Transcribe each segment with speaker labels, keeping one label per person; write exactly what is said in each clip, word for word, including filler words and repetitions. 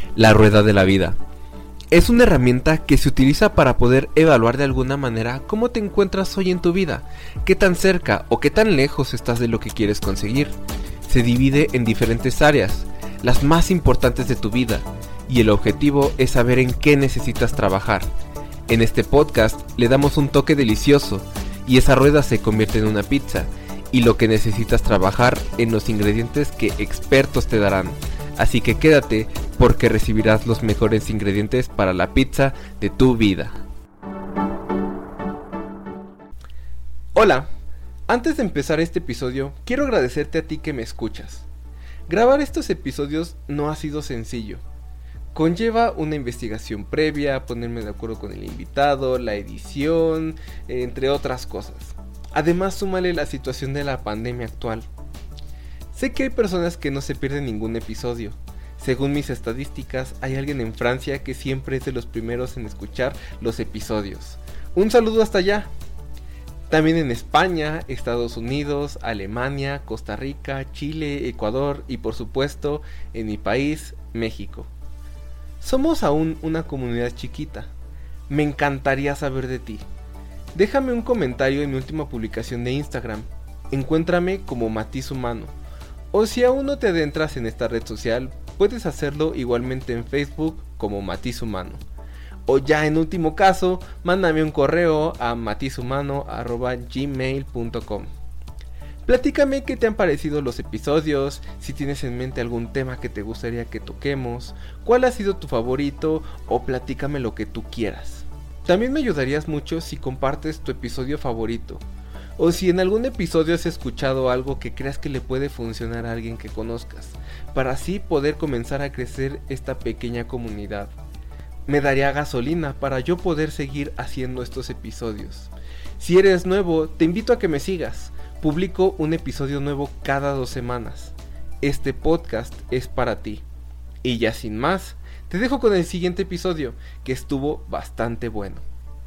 Speaker 1: la rueda de la vida. Es una herramienta que se utiliza para poder evaluar de alguna manera cómo te encuentras hoy en tu vida, qué tan cerca o qué tan lejos estás de lo que quieres conseguir. Se divide en diferentes áreas, las más importantes de tu vida, y el objetivo es saber en qué necesitas trabajar. En este podcast le damos un toque delicioso y esa rueda se convierte en una pizza, y lo que necesitas trabajar en los ingredientes que expertos te darán. Así que quédate porque recibirás los mejores ingredientes para la pizza de tu vida. Hola, antes de empezar este episodio, quiero agradecerte a ti que me escuchas. Grabar estos episodios no ha sido sencillo. Conlleva una investigación previa, ponerme de acuerdo con el invitado, la edición, entre otras cosas. Además, súmale la situación de la pandemia actual. Sé que hay personas que no se pierden ningún episodio. Según mis estadísticas, hay alguien en Francia que siempre es de los primeros en escuchar los episodios. Un saludo hasta allá. También en España, Estados Unidos, Alemania, Costa Rica, Chile, Ecuador y por supuesto en mi país, México. Somos aún una comunidad chiquita. Me encantaría saber de ti. Déjame un comentario en mi última publicación de Instagram. Encuéntrame como Matiz Humano. O si aún no te adentras en esta red social, puedes hacerlo igualmente en Facebook como Matiz Humano. O ya en último caso, mándame un correo a matizhumano arroba gmail punto com. Platícame qué te han parecido los episodios, si tienes en mente algún tema que te gustaría que toquemos, cuál ha sido tu favorito o platícame lo que tú quieras. También me ayudarías mucho si compartes tu episodio favorito. O si en algún episodio has escuchado algo que creas que le puede funcionar a alguien que conozcas, para así poder comenzar a crecer esta pequeña comunidad. Me daría gasolina para yo poder seguir haciendo estos episodios. Si eres nuevo, te invito a que me sigas. Publico un episodio nuevo cada dos semanas. Este podcast es para ti. Y ya sin más, te dejo con el siguiente episodio, que estuvo bastante bueno.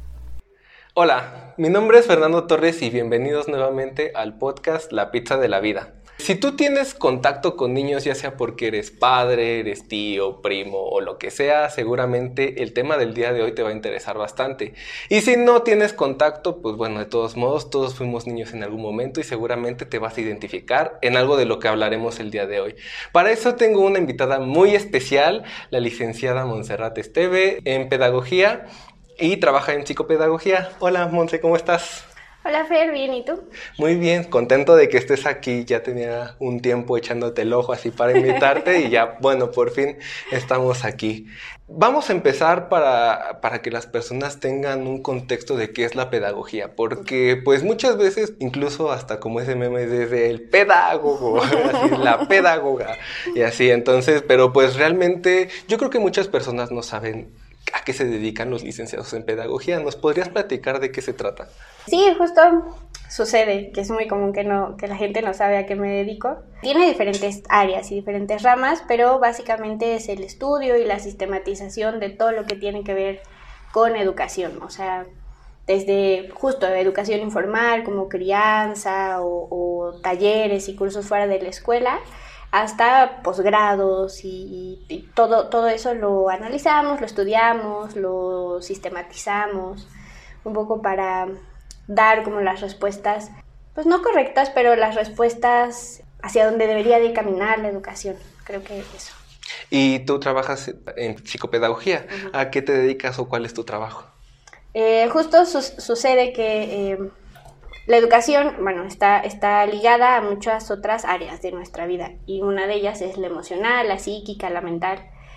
Speaker 1: Hola, mi nombre es Fernando Torres y bienvenidos nuevamente al podcast La Pizza de la Vida. Si tú tienes contacto con niños, ya sea porque eres padre, eres tío, primo o lo que sea, seguramente el tema del día de hoy te va a interesar bastante. Y si no tienes contacto, pues bueno, de todos modos, todos fuimos niños en algún momento y seguramente te vas a identificar en algo de lo que hablaremos el día de hoy. Para eso tengo una invitada muy especial, la licenciada Montserrat Esteve, en pedagogía y trabaja en psicopedagogía. Hola, Montse, ¿cómo estás?
Speaker 2: Hola, Fer, ¿bien? ¿Y tú?
Speaker 1: Muy bien, contento de que estés aquí. Ya tenía un tiempo echándote el ojo así para invitarte y ya, bueno, por fin estamos aquí. Vamos a empezar para, para que las personas tengan un contexto de qué es la pedagogía, porque pues muchas veces, incluso hasta como ese meme desde el pedagogo, así, la pedagoga y así, entonces, pero pues realmente yo creo que muchas personas no saben a qué se dedican los licenciados en pedagogía. ¿Nos podrías platicar de qué se trata?
Speaker 2: Sí, justo sucede que es muy común que, no, que la gente no sabe a qué me dedico. Tiene diferentes áreas y diferentes ramas, pero básicamente es el estudio y la sistematización de todo lo que tiene que ver con educación. O sea, desde justo educación informal como crianza o, o talleres y cursos fuera de la escuela, hasta posgrados y, y todo, todo eso lo analizamos, lo estudiamos, lo sistematizamos, un poco para dar como las respuestas, pues no correctas, pero las respuestas hacia donde debería de caminar la educación, creo que eso.
Speaker 1: Y tú trabajas en psicopedagogía, uh-huh. ¿A qué te dedicas o cuál es tu trabajo?
Speaker 2: Eh, justo su- sucede que... Eh, La educación, bueno, está, está ligada a muchas otras áreas de nuestra vida y una de ellas es la emocional, la psíquica, la mental.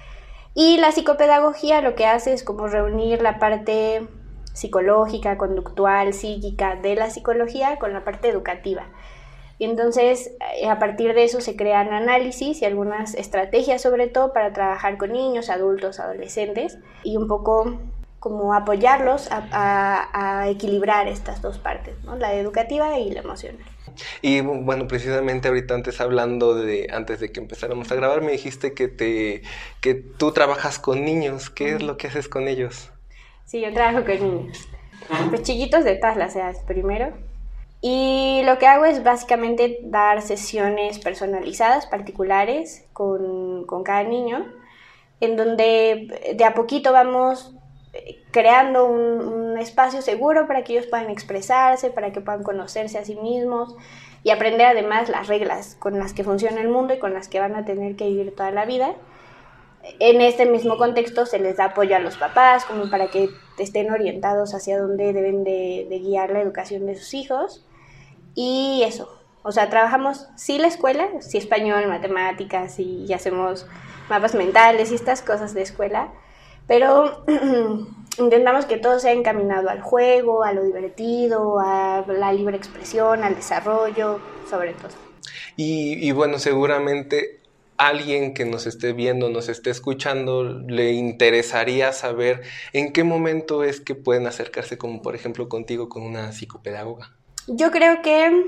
Speaker 2: Y la psicopedagogía lo que hace es como reunir la parte psicológica, conductual, psíquica de la psicología con la parte educativa. Y entonces a partir de eso se crean análisis y algunas estrategias sobre todo para trabajar con niños, adultos, adolescentes y un poco como apoyarlos a, a, a equilibrar estas dos partes, ¿no? La educativa y la emocional.
Speaker 1: Y bueno, precisamente ahorita antes hablando de, antes de que empezáramos a grabar, me dijiste que te, que tú trabajas con niños. ¿Qué uh-huh. es lo que haces con ellos?
Speaker 2: Sí, yo trabajo con niños, pues chiquitos de todas las edades primero. Y lo que hago es básicamente dar sesiones personalizadas, particulares, con, con cada niño. en donde de a poquito vamos creando un, un espacio seguro para que ellos puedan expresarse, para que puedan conocerse a sí mismos y aprender además las reglas con las que funciona el mundo y con las que van a tener que vivir toda la vida. En este mismo contexto se les da apoyo a los papás como para que estén orientados hacia dónde deben de, de guiar la educación de sus hijos. Y eso, o sea, trabajamos sí la escuela, sí español, matemáticas y, y hacemos mapas mentales y estas cosas de escuela, pero intentamos que todo sea encaminado al juego, a lo divertido, a la libre expresión, al desarrollo, sobre todo.
Speaker 1: Y, y bueno, seguramente alguien que nos esté viendo, nos esté escuchando, le interesaría saber en qué momento es que pueden acercarse, como por ejemplo contigo, con una psicopedagoga.
Speaker 2: Yo creo que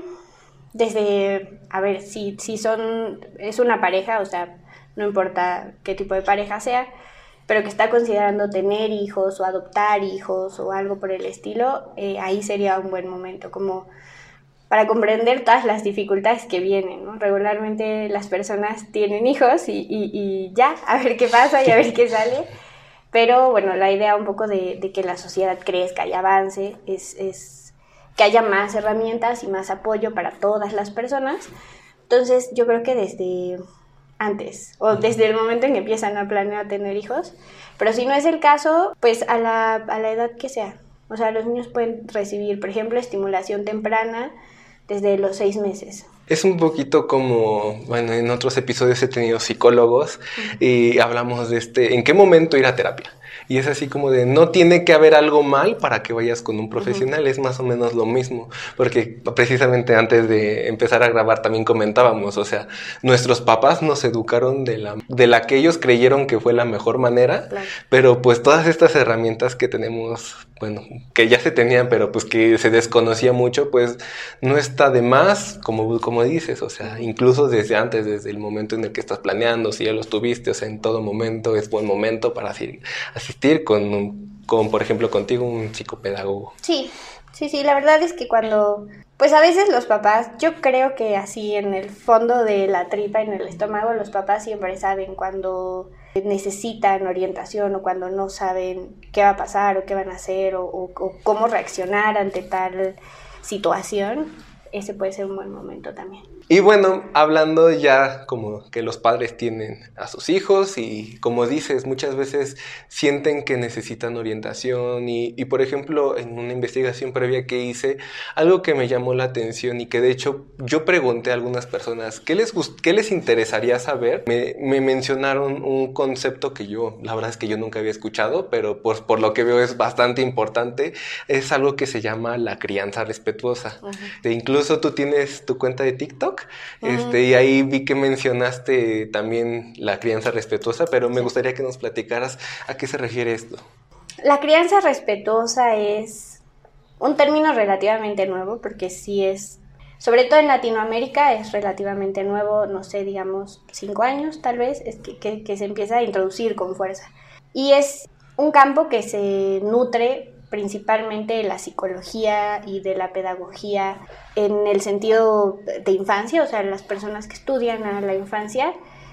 Speaker 2: desde, a ver, si, si son, es una pareja, o sea, no importa qué tipo de pareja sea, pero que está considerando tener hijos o adoptar hijos o algo por el estilo, eh, ahí sería un buen momento, como para comprender todas las dificultades que vienen, ¿no? Regularmente las personas tienen hijos y, y, y ya, a ver qué pasa y a ver qué sale, pero bueno, la idea un poco de, de que la sociedad crezca y avance es, es que haya más herramientas y más apoyo para todas las personas. Entonces yo creo que desde antes o desde el momento en que empiezan a planear tener hijos, pero si no es el caso, pues a la, a la edad que sea. O sea, los niños pueden recibir, por ejemplo, estimulación temprana desde los seis meses.
Speaker 1: Es un poquito como, bueno, en otros episodios he tenido psicólogos uh-huh. y hablamos de este, ¿en qué momento ir a terapia? Y es así como de, no tiene que haber algo mal para que vayas con un profesional, uh-huh. es más o menos lo mismo, porque precisamente antes de empezar a grabar también comentábamos, o sea, nuestros papás nos educaron de la, de la que ellos creyeron que fue la mejor manera, claro. Pero pues todas estas herramientas que tenemos, bueno, que ya se tenían, pero pues que se desconocía mucho, pues no está de más, como, como dices, o sea, incluso desde antes, desde el momento en el que estás planeando, si ya los tuviste, o sea, en todo momento es buen momento para así, asistir con, con, por ejemplo, contigo, un psicopedagogo.
Speaker 2: Sí, sí, sí, la verdad es que cuando, pues a veces los papás, yo creo que así en el fondo de la tripa, en el estómago, los papás siempre saben cuando necesitan orientación o cuando no saben qué va a pasar o qué van a hacer o, o, o cómo reaccionar ante tal situación. Ese puede ser un buen momento también.
Speaker 1: Y bueno, hablando ya como que los padres tienen a sus hijos y como dices, muchas veces sienten que necesitan orientación y, y por ejemplo, en una investigación previa que hice, algo que me llamó la atención y que de hecho yo pregunté a algunas personas, ¿qué les, gust- qué les interesaría saber? Me, me mencionaron un concepto que yo, la verdad es que yo nunca había escuchado, pero por, por lo que veo es bastante importante, es algo que se llama la crianza respetuosa. Uh-huh. E incluso tú tienes tu cuenta de TikTok. Uh-huh. Este, y ahí vi que mencionaste también la crianza respetuosa, pero me sí. gustaría que nos platicaras a qué se refiere esto.
Speaker 2: La crianza respetuosa es un término relativamente nuevo, porque sí es, sobre todo en Latinoamérica, es relativamente nuevo, no sé, digamos, cinco años tal vez, es que, que, que se empieza a introducir con fuerza. Y es un campo que se nutre principalmente de la psicología y de la pedagogía en el sentido de infancia, o sea, las personas que estudian a la infancia,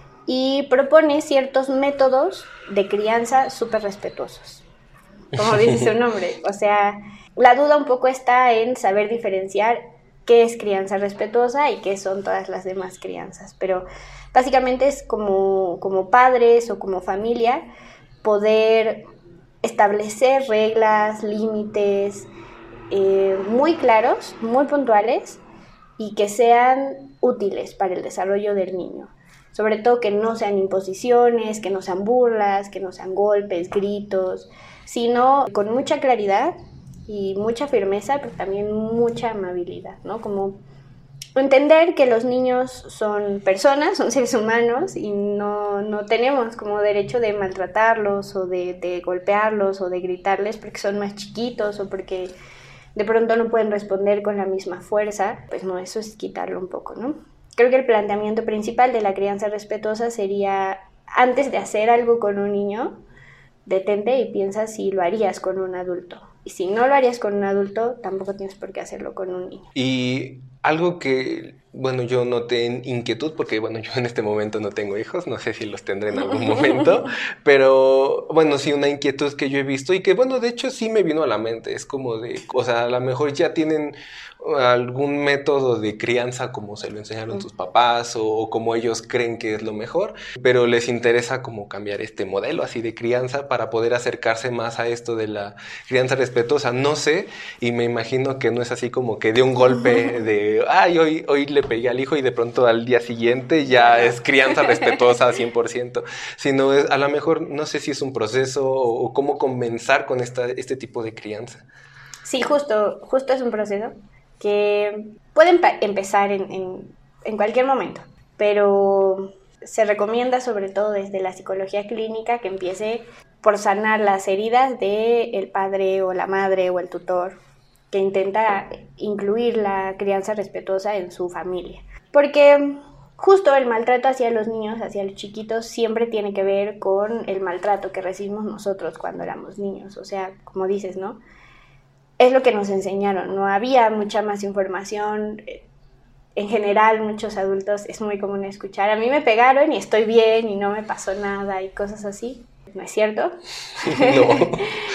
Speaker 2: y propone ciertos métodos de crianza súper respetuosos, como dice su nombre. O sea, la duda un poco está en saber diferenciar qué es crianza respetuosa y qué son todas las demás crianzas, pero básicamente es como, como padres o como familia poder establecer reglas, límites eh, muy claros, muy puntuales y que sean útiles para el desarrollo del niño. Sobre todo que no sean imposiciones, que no sean burlas, que no sean golpes, gritos, sino con mucha claridad y mucha firmeza, pero también mucha amabilidad, ¿no? Como entender que los niños son personas, son seres humanos y no, no tenemos como derecho de maltratarlos o de, de golpearlos o de gritarles porque son más chiquitos o porque de pronto no pueden responder con la misma fuerza. Pues no, eso es quitarlo un poco, ¿no? Creo que el planteamiento principal de la crianza respetuosa sería, antes de hacer algo con un niño, detente y piensa si lo harías con un adulto. Y si no lo harías con un adulto, tampoco tienes por qué hacerlo con un niño.
Speaker 1: Y algo que, bueno, yo noté en inquietud, porque, bueno, yo en este momento no tengo hijos, no sé si los tendré en algún momento, pero, bueno, sí, una inquietud que yo he visto y que, bueno, de hecho sí me vino a la mente, es como de, o sea, a lo mejor ya tienen algún método de crianza como se lo enseñaron sus papás o, o como ellos creen que es lo mejor, pero les interesa como cambiar este modelo así de crianza para poder acercarse más a esto de la crianza respetuosa, no sé, y me imagino que no es así como que de un golpe de, ay, hoy, hoy le pegué al hijo y de pronto al día siguiente ya es crianza respetuosa cien por ciento, sino es, a lo mejor no sé si es un proceso o, o cómo comenzar con esta, este tipo de crianza.
Speaker 2: Sí, justo, justo es un proceso que pueden empezar en, en, en cualquier momento, pero se recomienda sobre todo desde la psicología clínica que empiece por sanar las heridas del padre o la madre o el tutor que intenta incluir la crianza respetuosa en su familia. Porque justo el maltrato hacia los niños, hacia los chiquitos, siempre tiene que ver con el maltrato que recibimos nosotros cuando éramos niños. O sea, como dices, ¿no? Es lo que nos enseñaron, no había mucha más información. En general, muchos adultos es muy común escuchar, a mí me pegaron y estoy bien y no me pasó nada y cosas así. ¿No es cierto?
Speaker 1: No.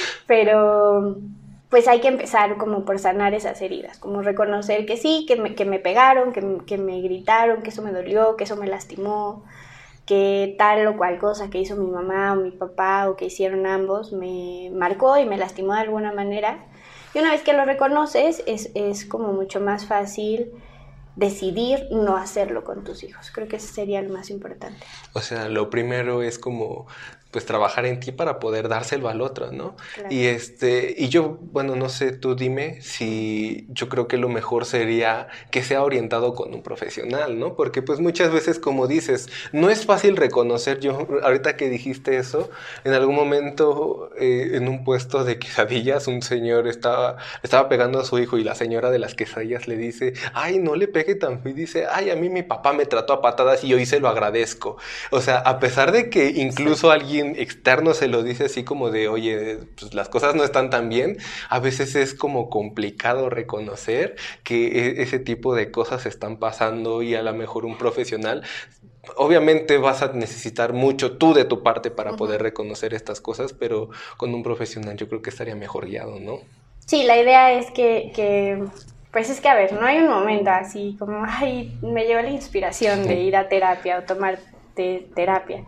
Speaker 2: Pero pues hay que empezar como por sanar esas heridas, como reconocer que sí, que me, que me pegaron, que, que me gritaron, que eso me dolió, que eso me lastimó, que tal o cual cosa que hizo mi mamá o mi papá o que hicieron ambos me marcó y me lastimó de alguna manera. Y una vez que lo reconoces, es, es como mucho más fácil decidir no hacerlo con tus hijos. Creo que eso sería lo más importante.
Speaker 1: O sea, lo primero es como, pues, trabajar en ti para poder dárselo al otro, ¿no? Claro. Y este, y yo, bueno, no sé, tú dime si yo creo que lo mejor sería que sea orientado con un profesional, ¿no? Porque, pues, muchas veces, como dices, no es fácil reconocer. Yo, ahorita que dijiste eso, en algún momento, eh, en un puesto de quesadillas, un señor estaba, estaba pegando a su hijo y la señora de las quesadillas le dice, ay, no le pegue tan feo, y dice, ay, a mí mi papá me trató a patadas y hoy se lo agradezco. O sea, a pesar de que incluso sí. alguien externo se lo dice así como de, oye, pues las cosas no están tan bien, a veces es como complicado reconocer que ese tipo de cosas están pasando y a lo mejor un profesional, obviamente vas a necesitar mucho tú de tu parte para uh-huh. poder reconocer estas cosas, pero con un profesional yo creo que estaría mejor guiado, ¿no?
Speaker 2: Sí, la idea es que... que... Pues es que, a ver, no hay un momento así como, ay, me llegó la inspiración de ir a terapia o tomar te- terapia.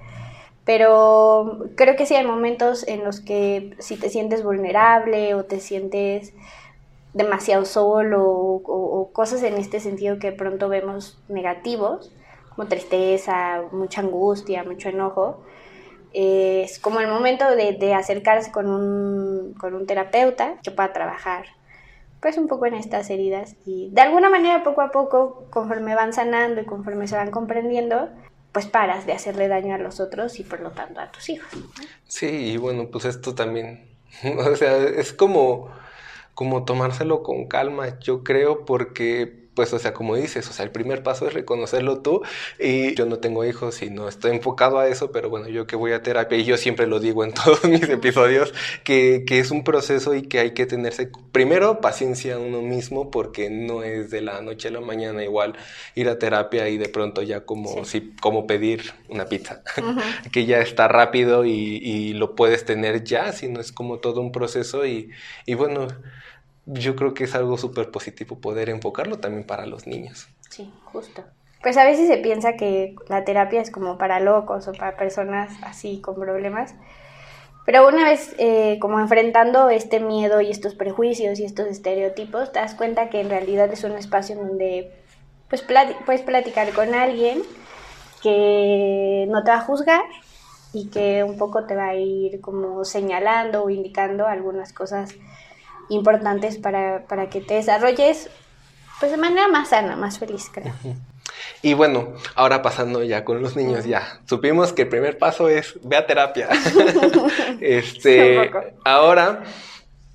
Speaker 2: Pero creo que sí hay momentos en los que si te sientes vulnerable o te sientes demasiado solo o, o, o cosas en este sentido que de pronto vemos negativos, como tristeza, mucha angustia, mucho enojo, eh, es como el momento de, de acercarse con un, con un terapeuta que pueda trabajar pues un poco en estas heridas y de alguna manera poco a poco, conforme van sanando y conforme se van comprendiendo, pues paras de hacerle daño a los otros y por lo tanto a tus hijos, ¿no?
Speaker 1: Sí, y bueno, pues esto también, o sea, es como, como tomárselo con calma, yo creo, porque pues, o sea, como dices, o sea, el primer paso es reconocerlo tú, y yo no tengo hijos y no estoy enfocado a eso, pero bueno, yo que voy a terapia, y yo siempre lo digo en todos mis episodios, que, que es un proceso y que hay que tenerse, primero, paciencia a uno mismo, porque no es de la noche a la mañana igual ir a terapia y de pronto ya como, sí. si, como pedir una pizza, uh-huh. que ya está rápido y, y lo puedes tener ya, sino es como todo un proceso y, y bueno... Yo creo que es algo súper positivo poder enfocarlo también para los niños.
Speaker 2: Sí, justo. Pues a veces se piensa que la terapia es como para locos o para personas así con problemas, pero una vez eh, como enfrentando este miedo y estos prejuicios y estos estereotipos, te das cuenta que en realidad es un espacio en donde pues, plat- puedes platicar con alguien que no te va a juzgar y que un poco te va a ir como señalando o indicando algunas cosas importantes para, para que te desarrolles pues de manera más sana, más feliz, creo. Uh-huh.
Speaker 1: Y bueno, ahora pasando ya con los niños, uh-huh. ya supimos que el primer paso es ve a terapia. este, ahora,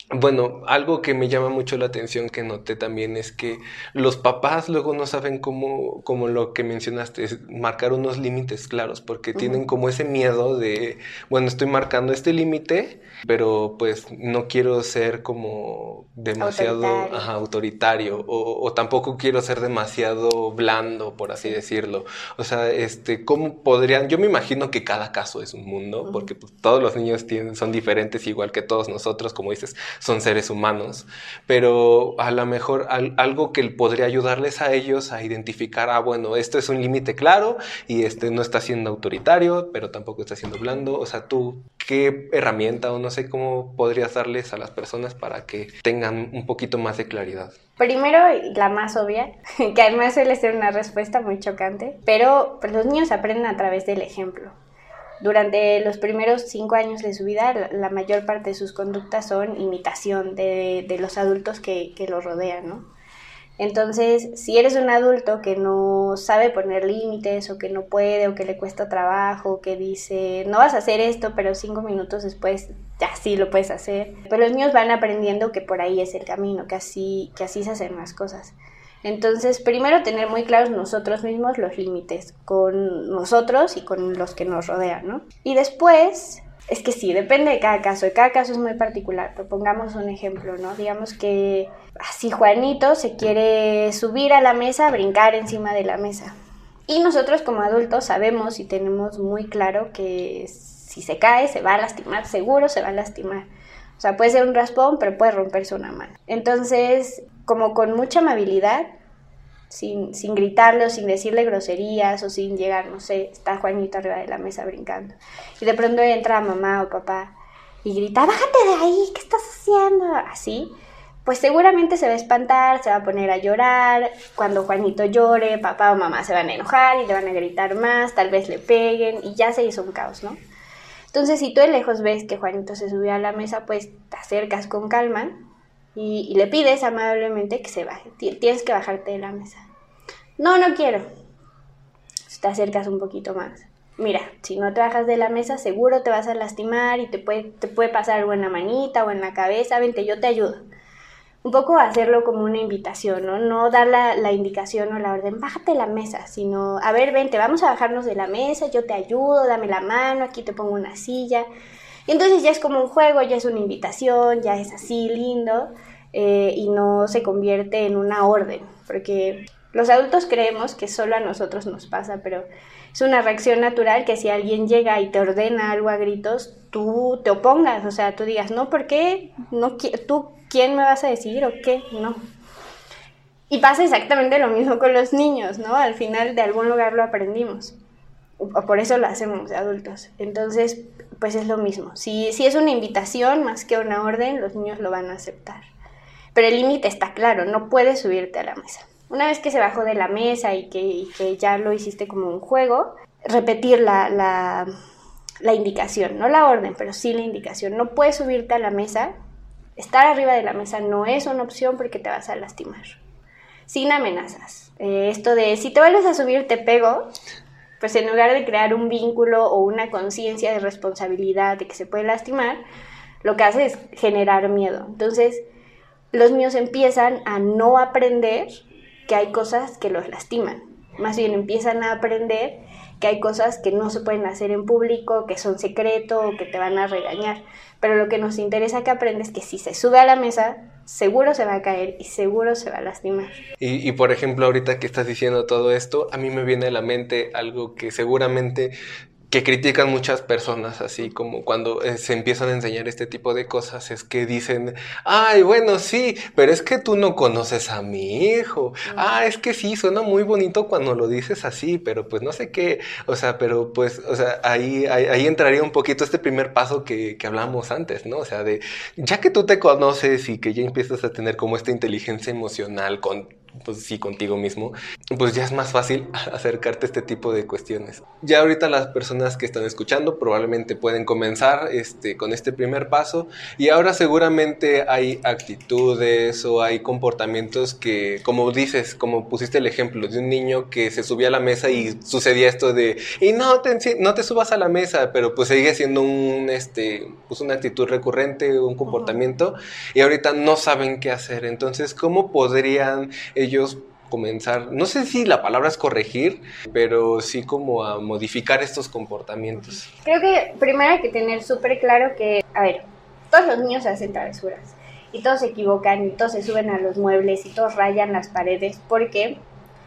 Speaker 1: Bueno, algo que me llama mucho la atención que noté también es que los papás luego no saben cómo, como lo que mencionaste, es marcar unos límites claros, porque uh-huh. tienen como ese miedo de, bueno, estoy marcando este límite, pero pues no quiero ser como demasiado autoritario, ajá, autoritario o, o tampoco quiero ser demasiado blando, por así sí. decirlo. O sea, este, ¿cómo podrían? Yo me imagino que cada caso es un mundo, uh-huh. porque pues, todos los niños tienen, son diferentes, igual que todos nosotros, como dices, son seres humanos, pero a lo mejor al, algo que podría ayudarles a ellos a identificar, ah, bueno, esto es un límite claro y este no está siendo autoritario, pero tampoco está siendo blando. O sea, tú, ¿qué herramienta o no sé cómo podrías darles a las personas para que tengan un poquito más de claridad?
Speaker 2: Primero, la más obvia, que además suele ser una respuesta muy chocante, pero pues, los niños aprenden a través del ejemplo. Durante los primeros cinco años de su vida, la, la mayor parte de sus conductas son imitación de, de los adultos que, que los rodean, ¿no? Entonces, si eres un adulto que no sabe poner límites o que no puede o que le cuesta trabajo, que dice, no vas a hacer esto, pero cinco minutos después ya sí lo puedes hacer. Pues los niños van aprendiendo que por ahí es el camino, que así, que así se hacen las cosas. Entonces, primero tener muy claros nosotros mismos los límites con nosotros y con los que nos rodean, ¿no? Y después, es que sí, depende de cada caso, y cada caso es muy particular, pero pongamos un ejemplo, ¿no? Digamos que así Juanito se quiere subir a la mesa, brincar encima de la mesa. Y nosotros como adultos sabemos y tenemos muy claro que si se cae se va a lastimar, seguro se va a lastimar. O sea, puede ser un raspón, pero puede romperse una mano. Entonces, como con mucha amabilidad, sin, sin gritarle o sin decirle groserías o sin llegar, no sé, está Juanito arriba de la mesa brincando. Y de pronto entra mamá o papá y grita, bájate de ahí, ¿qué estás haciendo? Así, pues seguramente se va a espantar, se va a poner a llorar. Cuando Juanito llore, papá o mamá se van a enojar y le van a gritar más, tal vez le peguen y ya se hizo un caos, ¿no? Entonces, si tú de lejos ves que Juanito se subió a la mesa, pues te acercas con calma y, y le pides amablemente que se baje. Tienes que bajarte de la mesa. No, no quiero. Te acercas un poquito más. Mira, si no te bajas de la mesa, seguro te vas a lastimar y te puede, te puede pasar algo en la manita o en la cabeza. Vente, yo te ayudo. Un poco hacerlo como una invitación, ¿no? No dar la, la indicación o la orden, bájate de la mesa, sino, a ver, vente, vamos a bajarnos de la mesa, yo te ayudo, dame la mano, aquí te pongo una silla. Y entonces ya es como un juego, ya es una invitación, ya es así lindo, eh, y no se convierte en una orden, porque los adultos creemos que solo a nosotros nos pasa, pero es una reacción natural que si alguien llega y te ordena algo a gritos, tú te opongas, o sea, tú digas, no, ¿por qué? No, tú, ¿quién me vas a decir o qué? No. Y pasa exactamente lo mismo con los niños, ¿no? Al final de algún lugar lo aprendimos, o por eso lo hacemos de adultos. Entonces, pues es lo mismo. Si, si es una invitación más que una orden, los niños lo van a aceptar. Pero el límite está claro, no puedes subirte a la mesa. Una vez que se bajó de la mesa y que, y que ya lo hiciste como un juego, repetir la, la, la indicación, no la orden, pero sí la indicación. No puedes subirte a la mesa, estar arriba de la mesa no es una opción porque te vas a lastimar. Sin amenazas. Eh, esto de, si te vuelves a subir te pego, pues en lugar de crear un vínculo o una conciencia de responsabilidad de que se puede lastimar, lo que hace es generar miedo. Entonces, los niños empiezan a no aprender que hay cosas que los lastiman. Más bien empiezan a aprender que hay cosas que no se pueden hacer en público, que son secreto o que te van a regañar. Pero lo que nos interesa que aprendes es que si se sube a la mesa, seguro se va a caer y seguro se va a lastimar.
Speaker 1: Y, y por ejemplo, ahorita que estás diciendo todo esto, a mí me viene a la mente algo que seguramente que critican muchas personas, así como cuando eh, se empiezan a enseñar este tipo de cosas, es que dicen, ay, bueno, sí, pero es que tú no conoces a mi hijo. Ah, es que sí, suena muy bonito cuando lo dices así, pero pues no sé qué, o sea, pero pues, o sea, ahí, ahí, ahí entraría un poquito este primer paso que, que hablamos antes, ¿no? O sea, de, ya que tú te conoces y que ya empiezas a tener como esta inteligencia emocional con pues sí, contigo mismo, pues ya es más fácil acercarte a este tipo de cuestiones. Ya ahorita las personas que están escuchando probablemente pueden comenzar este, con este primer paso, y ahora seguramente hay actitudes o hay comportamientos que, como dices, como pusiste el ejemplo de un niño que se subía a la mesa y sucedía esto de, y no te, no te subas a la mesa, pero pues sigue siendo un, este, pues una actitud recurrente, un comportamiento, uh-huh. y ahorita no saben qué hacer. Entonces, ¿cómo podrían ellos comenzar, no sé si la palabra es corregir, pero sí como a modificar estos comportamientos?
Speaker 2: Creo que primero hay que tener súper claro que, a ver, todos los niños hacen travesuras y todos se equivocan y todos se suben a los muebles y todos rayan las paredes porque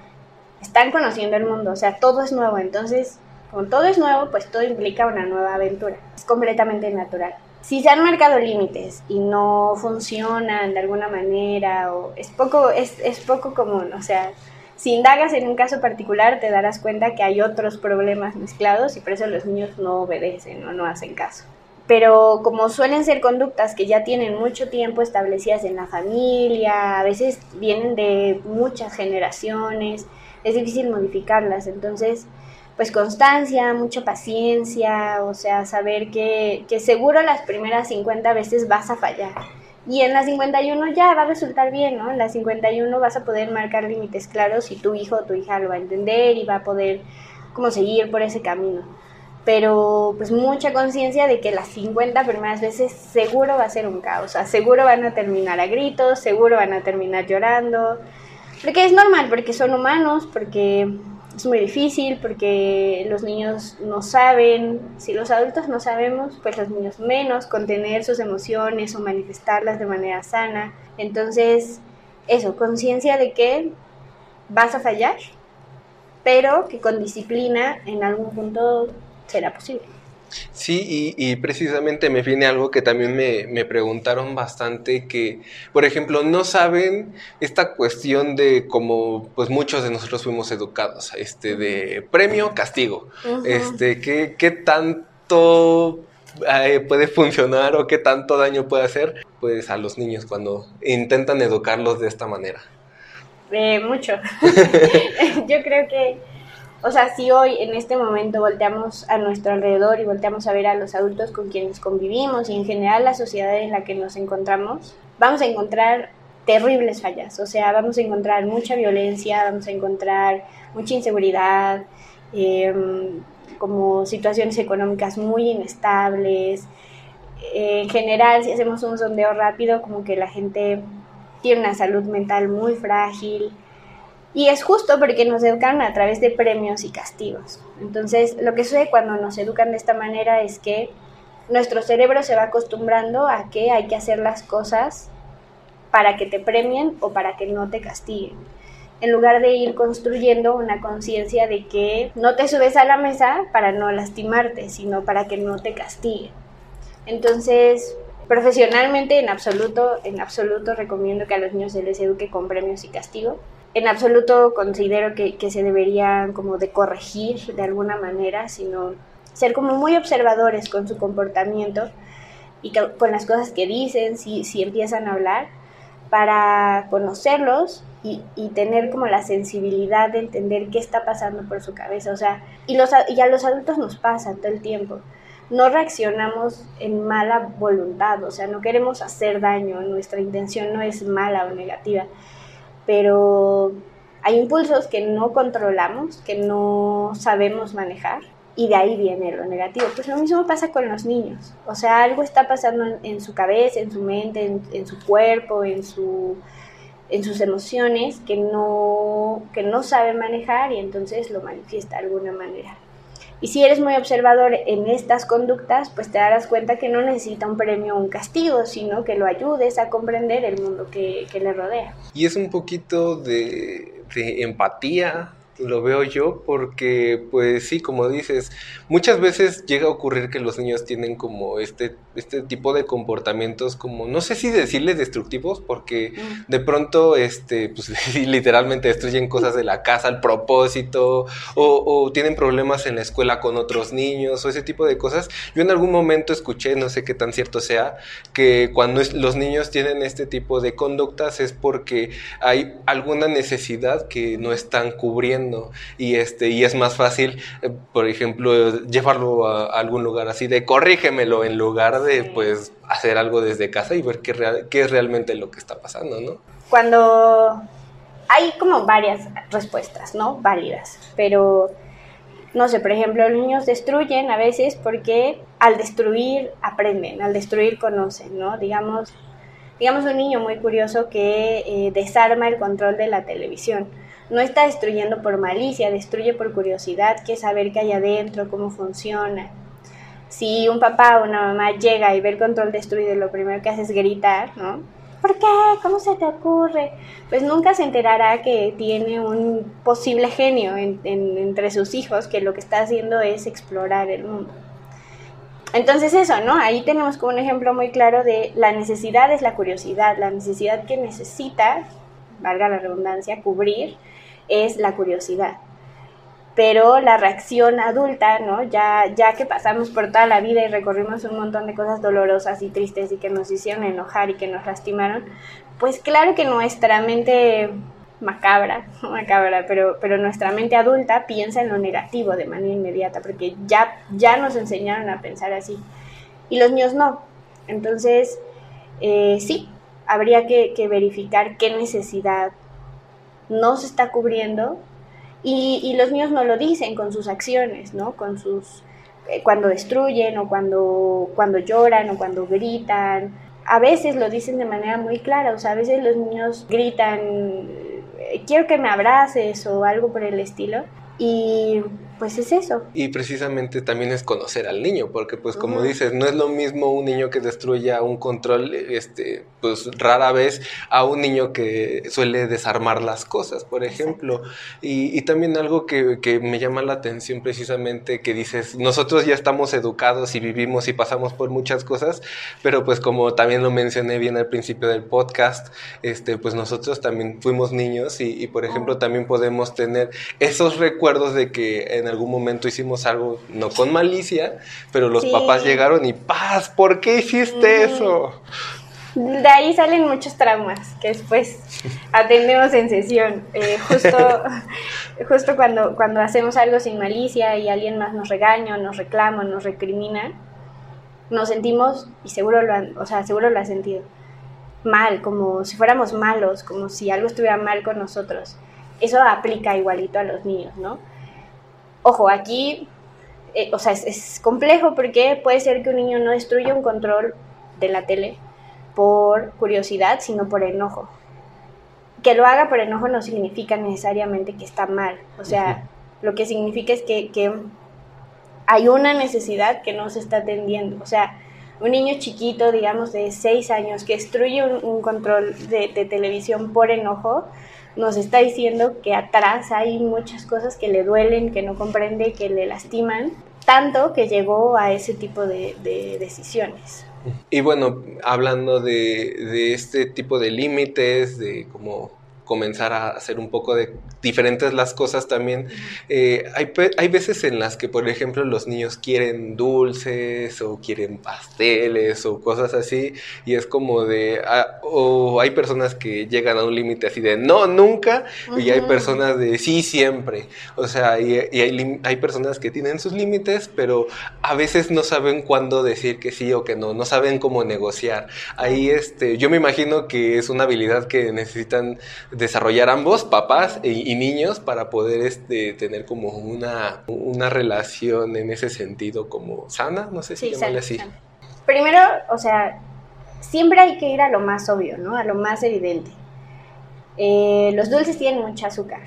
Speaker 2: están conociendo el mundo, o sea, todo es nuevo. Entonces, como todo es nuevo, pues todo implica una nueva aventura, es completamente natural. Si se han marcado límites y no funcionan de alguna manera, o es poco, es, es poco común, o sea, si indagas en un caso particular te darás cuenta que hay otros problemas mezclados y por eso los niños no obedecen o no hacen caso. Pero como suelen ser conductas que ya tienen mucho tiempo establecidas en la familia, a veces vienen de muchas generaciones, es difícil modificarlas. Entonces, pues constancia, mucha paciencia, o sea, saber que, que seguro las primeras cincuenta veces vas a fallar. Y en las cincuenta y uno ya va a resultar bien, ¿no? En las cincuenta y uno vas a poder marcar límites claros y tu hijo o tu hija lo va a entender y va a poder como seguir por ese camino. Pero pues mucha conciencia de que las cincuenta primeras veces seguro va a ser un caos, o sea, seguro van a terminar a gritos, seguro van a terminar llorando, porque es normal, porque son humanos, porque es muy difícil, porque los niños no saben, si los adultos no sabemos, pues los niños menos, contener sus emociones o manifestarlas de manera sana. Entonces, eso, conciencia de que vas a fallar, pero que con disciplina en algún punto será posible.
Speaker 1: Sí, y, y precisamente me viene algo que también me, me preguntaron bastante, que, por ejemplo, no saben esta cuestión de cómo, pues muchos de nosotros fuimos educados, este, de premio, castigo, uh-huh. este, ¿qué, qué tanto eh, puede funcionar o qué tanto daño puede hacer, pues, a los niños cuando intentan educarlos de esta manera?
Speaker 2: Eh, mucho. Yo creo que, o sea, si hoy en este momento volteamos a nuestro alrededor y volteamos a ver a los adultos con quienes convivimos y en general la sociedad en la que nos encontramos, vamos a encontrar terribles fallas. O sea, vamos a encontrar mucha violencia, vamos a encontrar mucha inseguridad, eh, como situaciones económicas muy inestables. Eh, en general, si hacemos un sondeo rápido, como que la gente tiene una salud mental muy frágil. Y es justo porque nos educan a través de premios y castigos. Entonces, lo que sucede cuando nos educan de esta manera es que nuestro cerebro se va acostumbrando a que hay que hacer las cosas para que te premien o para que no te castiguen, en lugar de ir construyendo una conciencia de que no te subes a la mesa para no lastimarte, sino para que no te castiguen. Entonces, profesionalmente, en absoluto, en absoluto recomiendo que a los niños se les eduque con premios y castigo. En absoluto considero que, que se deberían como de corregir de alguna manera, sino ser como muy observadores con su comportamiento y que, con las cosas que dicen, si, si empiezan a hablar, para conocerlos y, y tener como la sensibilidad de entender qué está pasando por su cabeza. O sea, y, los, y a los adultos nos pasa todo el tiempo. No reaccionamos en mala voluntad, o sea, no queremos hacer daño, nuestra intención no es mala o negativa, pero hay impulsos que no controlamos, que no sabemos manejar, y de ahí viene lo negativo. Pues lo mismo pasa con los niños, o sea, algo está pasando en, en su cabeza, en su mente, en, en su cuerpo, en, su, en sus emociones, que no, que no saben manejar y entonces lo manifiesta de alguna manera. Y si eres muy observador en estas conductas, pues te darás cuenta que no necesita un premio o un castigo, sino que lo ayudes a comprender el mundo que, que le rodea.
Speaker 1: Y es un poquito de, de empatía lo veo yo porque, pues sí, como dices, muchas veces llega a ocurrir que los niños tienen como este, este tipo de comportamientos como, no sé si decirles destructivos, porque mm. de pronto, este, pues literalmente destruyen cosas de la casa al propósito, o, o tienen problemas en la escuela con otros niños, o ese tipo de cosas. Yo en algún momento escuché, no sé qué tan cierto sea, que cuando es, los niños tienen este tipo de conductas es porque hay alguna necesidad que no están cubriendo. Y este y es más fácil, eh, por ejemplo, llevarlo a, a algún lugar así de corrígemelo en lugar de sí. pues hacer algo desde casa y ver qué, real, qué es realmente lo que está pasando, ¿no?
Speaker 2: Cuando hay como varias respuestas, ¿no? Válidas, pero no sé, por ejemplo, los niños destruyen a veces porque al destruir aprenden, al destruir conocen, ¿no? Digamos, digamos un niño muy curioso que eh, desarma el control de la televisión. No está destruyendo por malicia, destruye por curiosidad, quiere saber qué hay adentro, cómo funciona. Si un papá o una mamá llega y ve el control destruido, lo primero que hace es gritar, ¿no? ¿Por qué? ¿Cómo se te ocurre? Pues nunca se enterará que tiene un posible genio en, en, entre sus hijos, que lo que está haciendo es explorar el mundo. Entonces eso, ¿no? Ahí tenemos como un ejemplo muy claro de la necesidad es la curiosidad, la necesidad que necesita, valga la redundancia, cubrir, es la curiosidad. Pero la reacción adulta, ¿no? Ya, ya que pasamos por toda la vida y recorrimos un montón de cosas dolorosas y tristes y que nos hicieron enojar y que nos lastimaron, pues claro que nuestra mente macabra, macabra, pero, pero nuestra mente adulta piensa en lo negativo de manera inmediata, porque ya, ya nos enseñaron a pensar así. Y los niños no. Entonces, eh, sí, habría que, que verificar qué necesidad no se está cubriendo y, y los niños no lo dicen con sus acciones, ¿no? Con sus eh, cuando destruyen o cuando, cuando lloran o cuando gritan. A veces lo dicen de manera muy clara, o sea, a veces los niños gritan, quiero que me abraces o algo por el estilo. Y pues es eso.
Speaker 1: Y precisamente también es conocer al niño, porque pues como uh-huh. dices, no es lo mismo un niño que destruya un control, este, pues rara vez a un niño que suele desarmar las cosas, por ejemplo. Y, y también algo que, que me llama la atención precisamente, que dices, nosotros ya estamos educados y vivimos y pasamos por muchas cosas, pero pues como también lo mencioné bien al principio del podcast, este, pues nosotros también fuimos niños y, y por ejemplo uh-huh. también podemos tener esos recuerdos de que en algún momento hicimos algo no con malicia, pero los sí. papás llegaron y ¡paz! ¿Por qué hiciste mm. eso?
Speaker 2: De ahí salen muchos traumas que después atendemos en sesión. Eh, justo justo cuando, cuando hacemos algo sin malicia y alguien más nos regaña, nos reclama, nos recrimina, nos sentimos, y seguro lo han, o sea, seguro lo has sentido, mal, como si fuéramos malos, como si algo estuviera mal con nosotros. Eso aplica igualito a los niños, ¿no? Ojo, aquí, eh, o sea, es, es complejo porque puede ser que un niño no destruya un control de la tele por curiosidad, sino por enojo. Que lo haga por enojo no significa necesariamente que está mal. O sea, uh-huh. lo que significa es que, que hay una necesidad que no se está atendiendo. O sea, un niño chiquito, digamos, de seis años, que destruye un, un control de, de televisión por enojo, nos está diciendo que atrás hay muchas cosas que le duelen, que no comprende, que le lastiman, tanto que llegó a ese tipo de, de decisiones.
Speaker 1: Y bueno, hablando de, de este tipo de límites, de cómo comenzar a hacer un poco de diferentes las cosas también, eh, hay, hay veces en las que, por ejemplo, los niños quieren dulces o quieren pasteles o cosas así, y es como de, ah, o hay personas que llegan a un límite así de no, nunca, uh-huh. y hay personas de sí, siempre, o sea, y, y hay, hay personas que tienen sus límites, pero a veces no saben cuándo decir que sí o que no, no saben cómo negociar. Ahí este, yo me imagino que es una habilidad que necesitan desarrollar ambos, papás y, y niños, para poder este, tener como una, una relación en ese sentido como sana, no sé si sí, llamarle así. Sana.
Speaker 2: Primero, o sea, siempre hay que ir a lo más obvio, ¿no? A lo más evidente. Eh, los dulces tienen mucho azúcar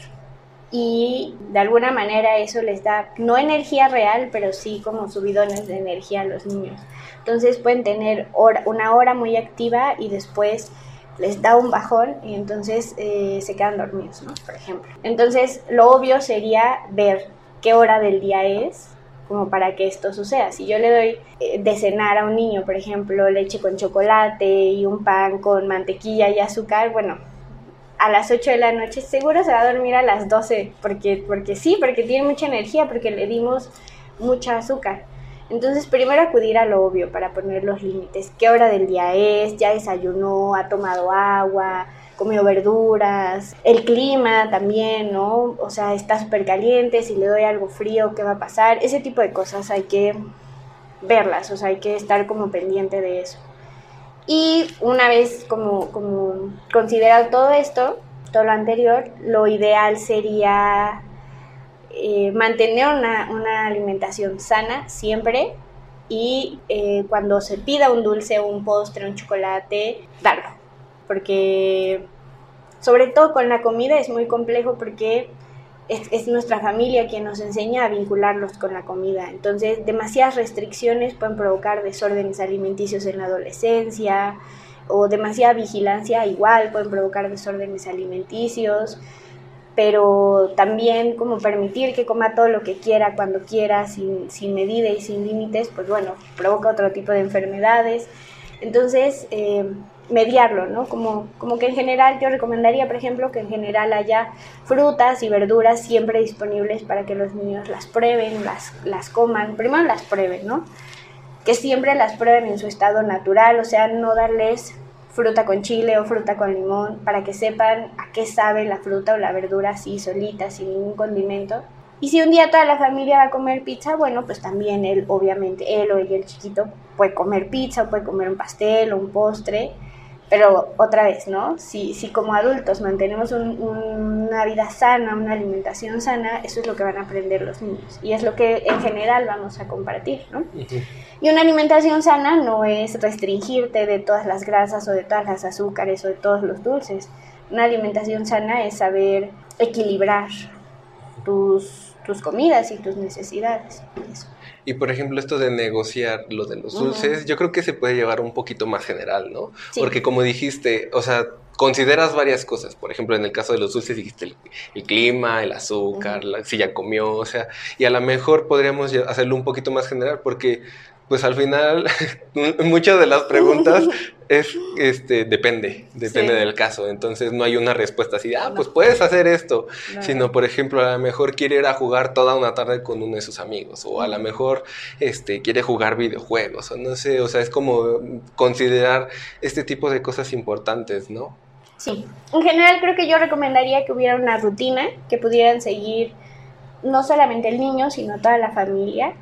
Speaker 2: y de alguna manera eso les da, no energía real, pero sí como subidones de energía a los niños. Entonces pueden tener hora, una hora muy activa y después les da un bajón y entonces eh, se quedan dormidos, ¿no? Por ejemplo. Entonces, lo obvio sería ver qué hora del día es, como para que esto suceda. Si yo le doy eh, de cenar a un niño, por ejemplo, leche con chocolate y un pan con mantequilla y azúcar, bueno, a las ocho de la noche seguro se va a dormir a las doce, porque, porque sí, porque tiene mucha energía, porque le dimos mucha azúcar. Entonces, primero acudir a lo obvio para poner los límites. ¿Qué hora del día es? ¿Ya desayunó? ¿Ha tomado agua? ¿Comió verduras? El clima también, ¿no? O sea, está súper caliente, si le doy algo frío, ¿qué va a pasar? Ese tipo de cosas hay que verlas, o sea, hay que estar como pendiente de eso. Y una vez como, como considerado todo esto, todo lo anterior, lo ideal sería Eh, mantener una, una alimentación sana siempre y eh, cuando se pida un dulce, un postre, un chocolate, darlo, porque sobre todo con la comida es muy complejo porque es, es nuestra familia quien nos enseña a vincularlos con la comida. Entonces demasiadas restricciones pueden provocar desórdenes alimenticios en la adolescencia, o demasiada vigilancia igual pueden provocar desórdenes alimenticios, pero también como permitir que coma todo lo que quiera, cuando quiera, sin, sin medida y sin límites, pues bueno, provoca otro tipo de enfermedades. Entonces, eh, mediarlo, ¿no? Como, como que en general yo recomendaría, por ejemplo, que en general haya frutas y verduras siempre disponibles para que los niños las prueben, las, las coman, primero las prueben, ¿no? Que siempre las prueben en su estado natural, o sea, no darles fruta con chile o fruta con limón, para que sepan a qué sabe la fruta o la verdura así solita, sin ningún condimento. Y si un día toda la familia va a comer pizza, bueno, pues también él, obviamente, él o ella, el chiquito, puede comer pizza, o puede comer un pastel o un postre, pero otra vez, ¿no? Si, si como adultos mantenemos un, un, una vida sana, una alimentación sana, eso es lo que van a aprender los niños, y es lo que en general vamos a compartir, ¿no? Uh-huh. Y una alimentación sana no es restringirte de todas las grasas o de todas las azúcares o de todos los dulces. Una alimentación sana es saber equilibrar tus, tus comidas y tus necesidades. Eso.
Speaker 1: Y por ejemplo, esto de negociar lo de los dulces, uh-huh. yo creo que se puede llevar un poquito más general, ¿no? Sí. Porque como dijiste, o sea, consideras varias cosas. Por ejemplo, en el caso de los dulces dijiste el, el clima, el azúcar, uh-huh. la, si ya comió, o sea, y a lo mejor podríamos hacerlo un poquito más general porque pues al final muchas de las preguntas es, este, depende, depende sí. del caso. Entonces no hay una respuesta así, ah, no. pues puedes hacer esto. No. Sino, por ejemplo, a lo mejor quiere ir a jugar toda una tarde con uno de sus amigos. O a lo mejor este, quiere jugar videojuegos. O no sé, o sea, es como considerar este tipo de cosas importantes, ¿no?
Speaker 2: Sí. En general creo que yo recomendaría que hubiera una rutina que pudieran seguir no solamente el niño, sino toda la familia.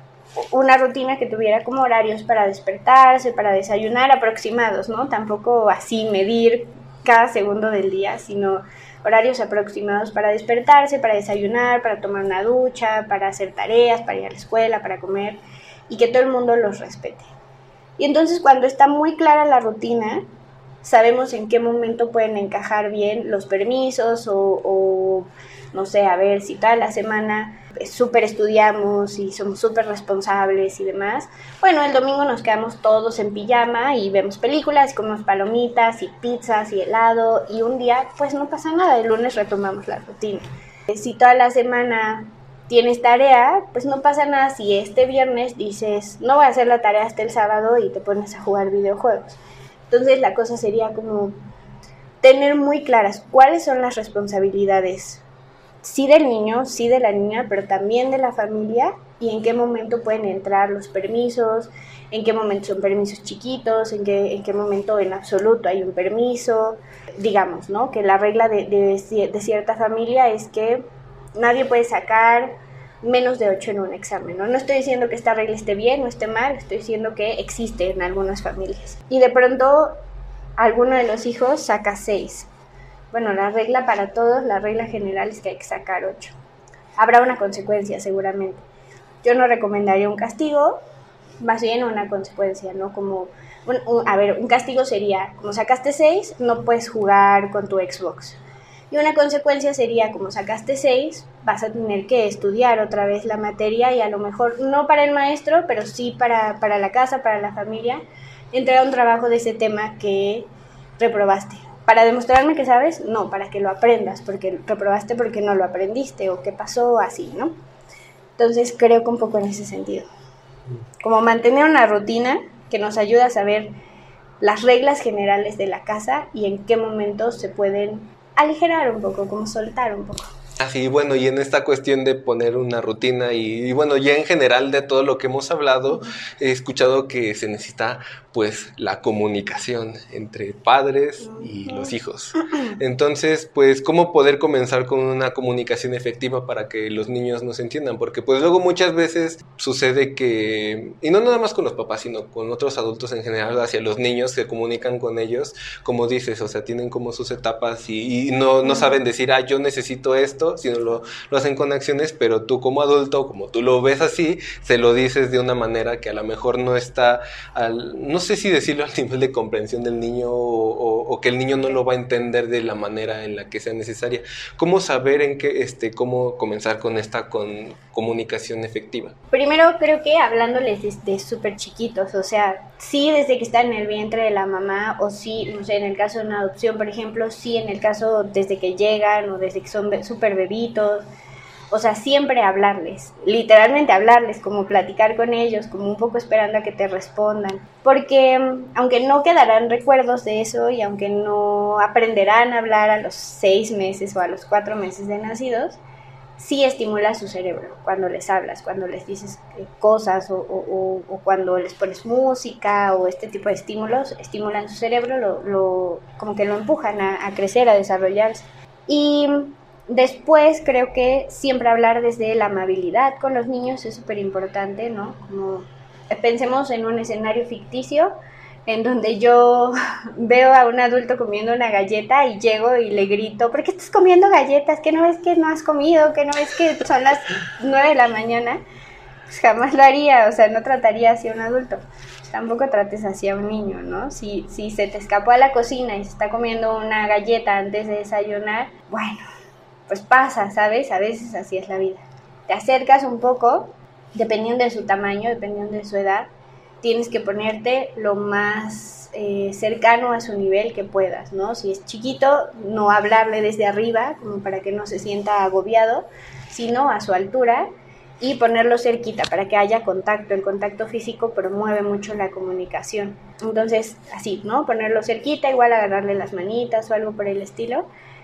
Speaker 2: Una rutina que tuviera como horarios para despertarse, para desayunar aproximados, ¿no? Tampoco así medir cada segundo del día, sino horarios aproximados para despertarse, para desayunar, para tomar una ducha, para hacer tareas, para ir a la escuela, para comer, y que todo el mundo los respete. Y entonces cuando está muy clara la rutina, sabemos en qué momento pueden encajar bien los permisos o, o no sé, a ver, si toda la semana súper estudiamos y somos súper responsables y demás, bueno, el domingo nos quedamos todos en pijama y vemos películas, y comemos palomitas y pizzas y helado, y un día pues no pasa nada, el lunes retomamos la rutina. Si toda la semana tienes tarea, pues no pasa nada si este viernes dices, no voy a hacer la tarea hasta el sábado, y te pones a jugar videojuegos. Entonces la cosa sería como tener muy claras cuáles son las responsabilidades, sí del niño, sí de la niña, pero también de la familia, y en qué momento pueden entrar los permisos, en qué momento son permisos chiquitos, en qué, en qué momento en absoluto hay un permiso. Digamos, ¿no? Que la regla de, de, de cierta familia es que nadie puede sacar menos de ocho en un examen, ¿no? No estoy diciendo que esta regla esté bien o esté mal, estoy diciendo que existe en algunas familias. Y de pronto alguno de los hijos saca seis. Bueno, la regla para todos, la regla general es que hay que sacar ocho. Habrá una consecuencia seguramente. Yo no recomendaría un castigo, más bien una consecuencia, ¿no? Como, un, un, a ver, un castigo sería, como sacaste seis, no puedes jugar con tu Xbox. Y una consecuencia sería, como sacaste seis, vas a tener que estudiar otra vez la materia, y a lo mejor no para el maestro, pero sí para, para la casa, para la familia, entregar un trabajo de ese tema que reprobaste. ¿Para demostrarme que sabes? No, para que lo aprendas, porque reprobaste porque no lo aprendiste o qué pasó así, ¿no? Entonces creo que un poco en ese sentido. Como mantener una rutina que nos ayuda a saber las reglas generales de la casa y en qué momentos se pueden aligerar un poco, como soltar un poco.
Speaker 1: Así, bueno, y en esta cuestión de poner una rutina y, y bueno, ya en general de todo lo que hemos hablado, he escuchado que se necesita pues la comunicación entre padres y los hijos. Entonces, pues, ¿cómo poder comenzar con una comunicación efectiva para que los niños nos entiendan? Porque pues luego muchas veces sucede que, y no nada más con los papás, sino con otros adultos en general, hacia los niños que comunican con ellos, como dices, o sea, tienen como sus etapas y, y no, no saben decir, ah, yo necesito esto, sino lo, lo hacen con acciones, pero tú como adulto, como tú lo ves así, se lo dices de una manera que a lo mejor no está, al, no sé si decirlo al nivel de comprensión del niño o, o, o que el niño no lo va a entender de la manera en la que sea necesaria. ¿Cómo saber en qué, este, cómo comenzar con esta con, comunicación efectiva?
Speaker 2: Primero creo que hablándoles desde súper chiquitos, o sea, sí desde que están en el vientre de la mamá o sí, no sé, en el caso de una adopción, por ejemplo, sí en el caso desde que llegan o desde que son súper bebitos. O sea, siempre hablarles, literalmente hablarles, como platicar con ellos, como un poco esperando a que te respondan. Porque aunque no quedarán recuerdos de eso y aunque no aprenderán a hablar a los seis meses o a los cuatro meses de nacidos, sí estimula su cerebro cuando les hablas, cuando les dices cosas o, o, o cuando les pones música o este tipo de estímulos, estimulan su cerebro, lo, lo, como que lo empujan a, a crecer, a desarrollarse. Y después creo que siempre hablar desde la amabilidad con los niños es súper importante, ¿no? Como pensemos en un escenario ficticio en donde yo veo a un adulto comiendo una galleta y llego y le grito, ¿por qué estás comiendo galletas? ¿Qué no ves que no has comido? ¿Qué no ves que son las nueve de la mañana? Pues jamás lo haría, o sea, no trataría así a un adulto. Tampoco trates así a un niño, ¿no? Si, si se te escapó a la cocina y se está comiendo una galleta antes de desayunar, bueno, pues pasa, ¿sabes? A veces así es la vida. Te acercas un poco, dependiendo de su tamaño, dependiendo de su edad, tienes que ponerte lo más eh, cercano a su nivel que puedas, ¿no? Si es chiquito, no hablarle desde arriba, como para que no se sienta agobiado, sino a su altura y ponerlo cerquita para que haya contacto. El contacto físico promueve mucho la comunicación. Entonces, así, ¿no? Ponerlo cerquita, igual agarrarle las manitas o algo por el estilo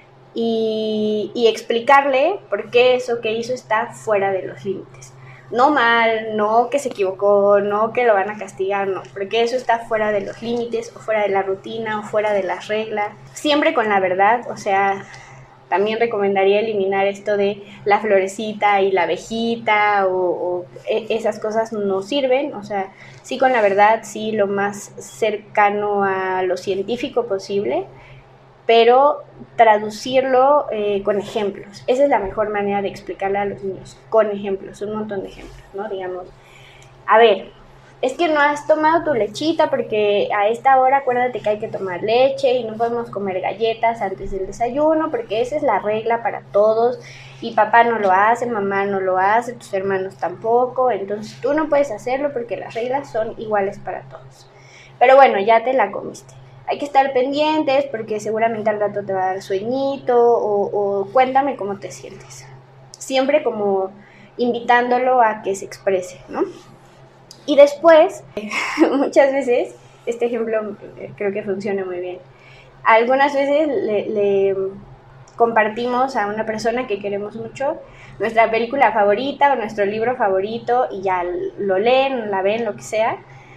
Speaker 2: y, y explicarle por qué eso que hizo está fuera de los límites. No mal, no que se equivocó, no que lo van a castigar, no, porque eso está fuera de los límites o fuera de la rutina o fuera de las reglas, siempre con la verdad. O sea, también recomendaría eliminar esto de la florecita y la abejita o, o esas cosas no sirven, o sea, sí con la verdad, sí lo más cercano a lo científico posible, pero traducirlo eh, con ejemplos. Esa es la mejor manera de explicarle a los niños, con ejemplos, un montón de ejemplos, ¿no? Digamos, a ver, es que no has tomado tu lechita porque a esta hora acuérdate que hay que tomar leche y no podemos comer galletas antes del desayuno porque esa es la regla para todos y papá no lo hace, mamá no lo hace, tus hermanos tampoco, entonces tú no puedes hacerlo porque las reglas son iguales para todos. Pero bueno, ya te la comiste. Hay que estar pendientes porque seguramente al rato te va a dar sueñito o, o cuéntame cómo te sientes. Siempre como invitándolo a que se exprese, ¿no? Y después, muchas veces, este ejemplo creo que funciona muy bien. Algunas veces le, le compartimos a una persona que queremos mucho nuestra película favorita o nuestro libro favorito y ya lo leen, la ven, lo que sea.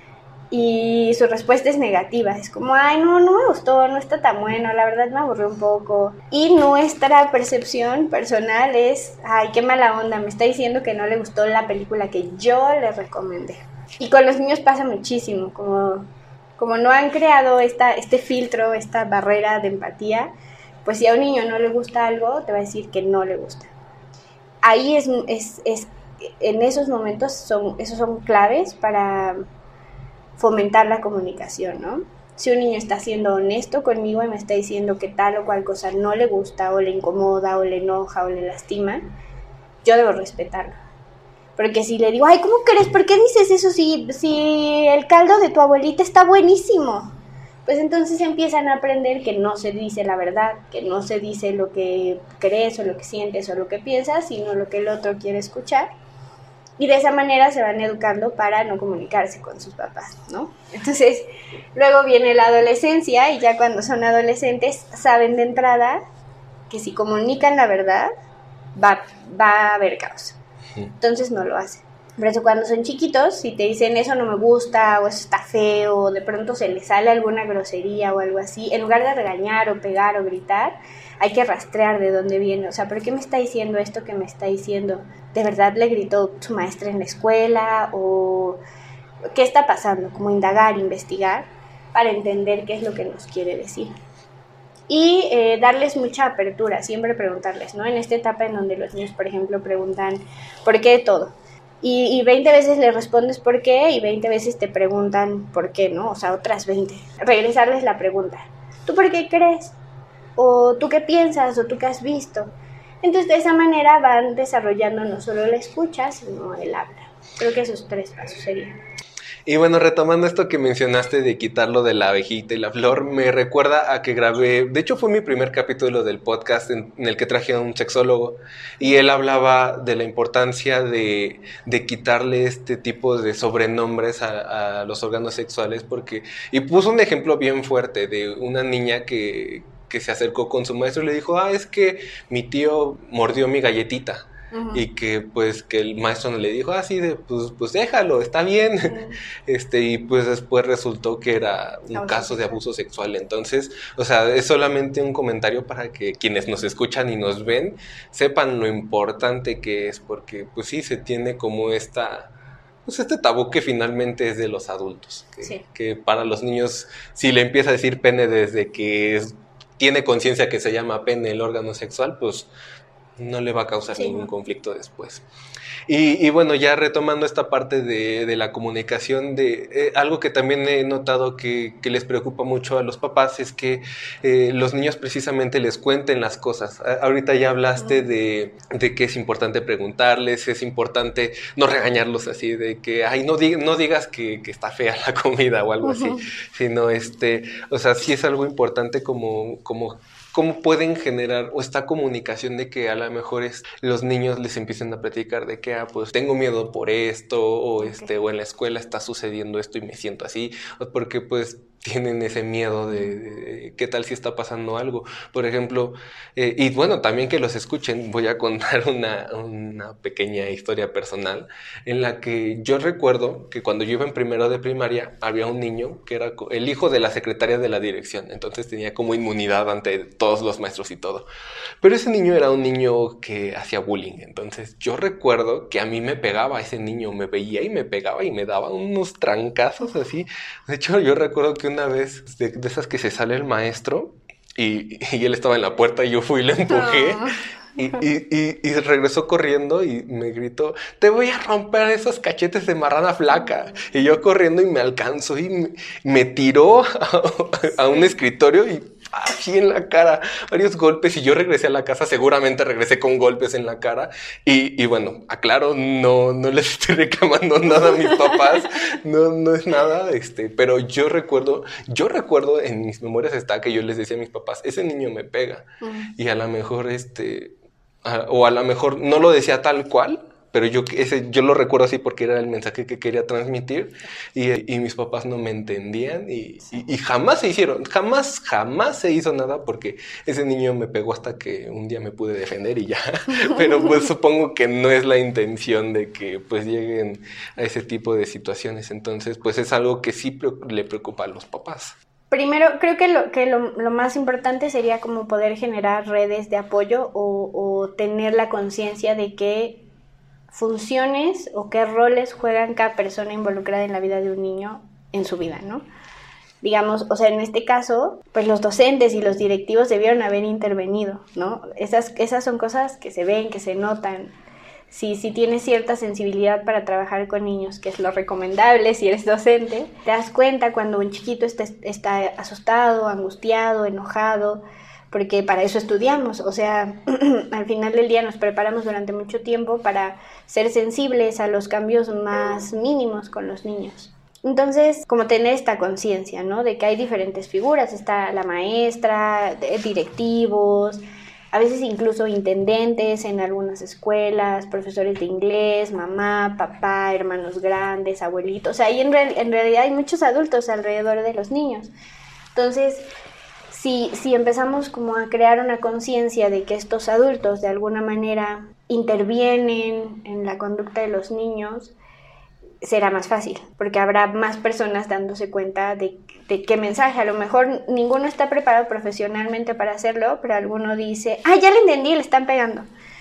Speaker 2: Y su respuesta es negativa, es como, ay, no, no me gustó, no está tan bueno, la verdad me aburrió un poco. Y nuestra percepción personal es, ay, qué mala onda, me está diciendo que no le gustó la película que yo le recomendé. Y con los niños pasa muchísimo, como, como no han creado esta, este filtro, esta barrera de empatía, pues si a un niño no le gusta algo, te va a decir que no le gusta. Ahí es, es, es en esos momentos, son, esos son claves para fomentar la comunicación, ¿no? Si un niño está siendo honesto conmigo y me está diciendo que tal o cual cosa no le gusta o le incomoda o le enoja o le lastima, yo debo respetarlo. Porque si le digo, ay, ¿cómo crees? ¿Por qué dices eso si, si el caldo de tu abuelita está buenísimo? pues entonces empiezan a aprender que no se dice la verdad, que no se dice lo que crees o lo que sientes o lo que piensas, sino lo que el otro quiere escuchar. Y de esa manera se van educando para no comunicarse con sus papás, ¿no? Entonces, luego viene la adolescencia y ya cuando son adolescentes saben de entrada que si comunican la verdad va, va a haber caos. Entonces no lo hacen. Por eso cuando son chiquitos, si te dicen eso no me gusta o eso está feo, o de pronto se les sale alguna grosería o algo así, en lugar de regañar o pegar o gritar, hay que rastrear de dónde viene. O sea, ¿por qué me está diciendo esto que me está diciendo? ¿De verdad le gritó su maestra en la escuela? ¿O qué está pasando? Como indagar, investigar, para entender qué es lo que nos quiere decir. Y eh, darles mucha apertura, siempre preguntarles, ¿no? En esta etapa en donde los niños, por ejemplo, preguntan ¿por qué todo? Y, y veinte veces les respondes por qué y veinte veces te preguntan por qué, ¿no? O sea, otras veinte. Regresarles la pregunta. ¿Tú por qué crees? ¿O tú qué piensas? ¿O tú qué has visto? Entonces, de esa manera van desarrollando no solo la escucha, sino el habla. Creo que esos tres pasos serían.
Speaker 1: Y bueno, retomando esto que mencionaste de quitarlo de la abejita y la flor, me recuerda a que grabé, de hecho fue mi primer capítulo del podcast en, en el que traje a un sexólogo y él hablaba de la importancia de, de quitarle este tipo de sobrenombres a, a los órganos sexuales porque, y puso un ejemplo bien fuerte de una niña que, que se acercó con su maestro y le dijo, ah, es que mi tío mordió mi galletita. Uh-huh. Y que pues que el maestro le dijo así ah, de pues, pues déjalo, está bien. Uh-huh. este y pues después resultó que era un abuso caso sexual. de abuso sexual. Entonces, o sea, es solamente un comentario para que quienes nos escuchan y nos ven sepan lo importante que es, porque pues sí se tiene como esta pues este tabú que finalmente es de los adultos, que, sí. que para los niños si le empieza a decir pene desde que es, tiene conciencia que se llama pene el órgano sexual, pues no le va a causar sí, ningún no. conflicto después. Y, y bueno, ya retomando esta parte de, de la comunicación, de eh, algo que también he notado que, que les preocupa mucho a los papás es que eh, los niños precisamente les cuenten las cosas. A, ahorita ya hablaste uh-huh. de, de que es importante preguntarles, es importante no regañarlos así, de que, ay, no, dig- no digas que, que está fea la comida o algo uh-huh. así, sino, este, o sea, sí es algo importante como... como ¿Cómo pueden generar o esta comunicación de que a lo mejor es, los niños les empiecen a platicar de que, ah, pues tengo miedo por esto, o, okay. este, o en la escuela está sucediendo esto y me siento así, porque pues tienen ese miedo de, de, de qué tal si está pasando algo, por ejemplo, eh, y bueno, también que los escuchen, voy a contar una, una pequeña historia personal, en la que yo recuerdo que cuando yo iba en primero de primaria, había un niño que era el hijo de la secretaria de la dirección, entonces tenía como inmunidad ante todos los maestros y todo, pero ese niño era un niño que hacía bullying, entonces yo recuerdo que a mí me pegaba ese niño, me veía y me pegaba y me daba unos trancazos así, de hecho yo recuerdo que una vez de, de esas que se sale el maestro y, y él estaba en la puerta y yo fui y le empujé oh. y, y, y, y regresó corriendo y me gritó, te voy a romper esos cachetes de marrana flaca, y yo corriendo y me alcanzó y me, me tiró a, a un escritorio y así en la cara, varios golpes, y yo regresé a la casa, seguramente regresé con golpes en la cara, y, y bueno, aclaro, no, no les estoy reclamando nada a mis papás, no, no es nada, este, pero yo recuerdo, yo recuerdo en mis memorias está que yo les decía a mis papás, ese niño me pega, uh-huh. y a lo mejor, este, a, o a lo mejor no lo decía tal cual, pero yo, ese, yo lo recuerdo así porque era el mensaje que quería transmitir y, y mis papás no me entendían y, y, y jamás se hicieron, jamás, jamás se hizo nada porque ese niño me pegó hasta que un día me pude defender y ya, pero pues supongo que no es la intención de que pues lleguen a ese tipo de situaciones, entonces pues es algo que sí le preocupa a los papás.
Speaker 2: Primero, creo que lo, que lo, lo más importante sería como poder generar redes de apoyo o, o tener la conciencia de que funciones o qué roles juegan cada persona involucrada en la vida de un niño en su vida, ¿no? Digamos, o sea, en este caso, pues los docentes y los directivos debieron haber intervenido, ¿no? Esas, esas son cosas que se ven, que se notan. Si, si tienes cierta sensibilidad para trabajar con niños, que es lo recomendable si eres docente, te das cuenta cuando un chiquito está, está asustado, angustiado, enojado, porque para eso estudiamos, o sea, al final del día nos preparamos durante mucho tiempo para ser sensibles a los cambios más mínimos con los niños. Entonces, como tener esta conciencia, ¿no? De que hay diferentes figuras, está la maestra, directivos, a veces incluso intendentes en algunas escuelas, profesores de inglés, mamá, papá, hermanos grandes, abuelitos. O sea, ahí en, real, en realidad hay muchos adultos alrededor de los niños. Entonces, si, si empezamos como a crear una conciencia de que estos adultos de alguna manera intervienen en la conducta de los niños, será más fácil, porque habrá más personas dándose cuenta de, de qué mensaje. A lo mejor ninguno está preparado profesionalmente para hacerlo, pero alguno dice, ah, ya le entendí, le están pegando,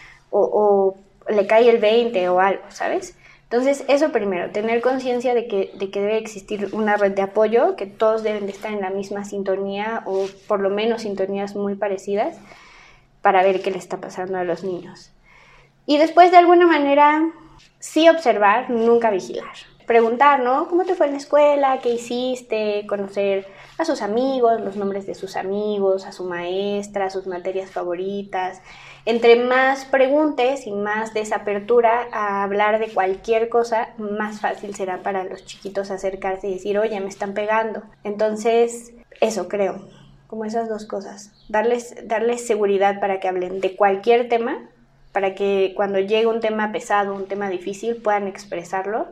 Speaker 2: o, o le cae el veinte o algo, ¿sabes? Entonces, eso primero, tener conciencia de que, de que debe existir una red de apoyo, que todos deben de estar en la misma sintonía, o por lo menos sintonías muy parecidas, para ver qué le está pasando a los niños. Y después, de alguna manera, sí observar, nunca vigilar. Preguntar, ¿no? ¿Cómo te fue en la escuela? ¿Qué hiciste? Conocer a sus amigos, los nombres de sus amigos, a su maestra, sus materias favoritas. Entre más preguntes y más des apertura a hablar de cualquier cosa, más fácil será para los chiquitos acercarse y decir, oye, me están pegando. Entonces, eso creo, como esas dos cosas. Darles, darles seguridad para que hablen de cualquier tema, para que cuando llegue un tema pesado, un tema difícil, puedan expresarlo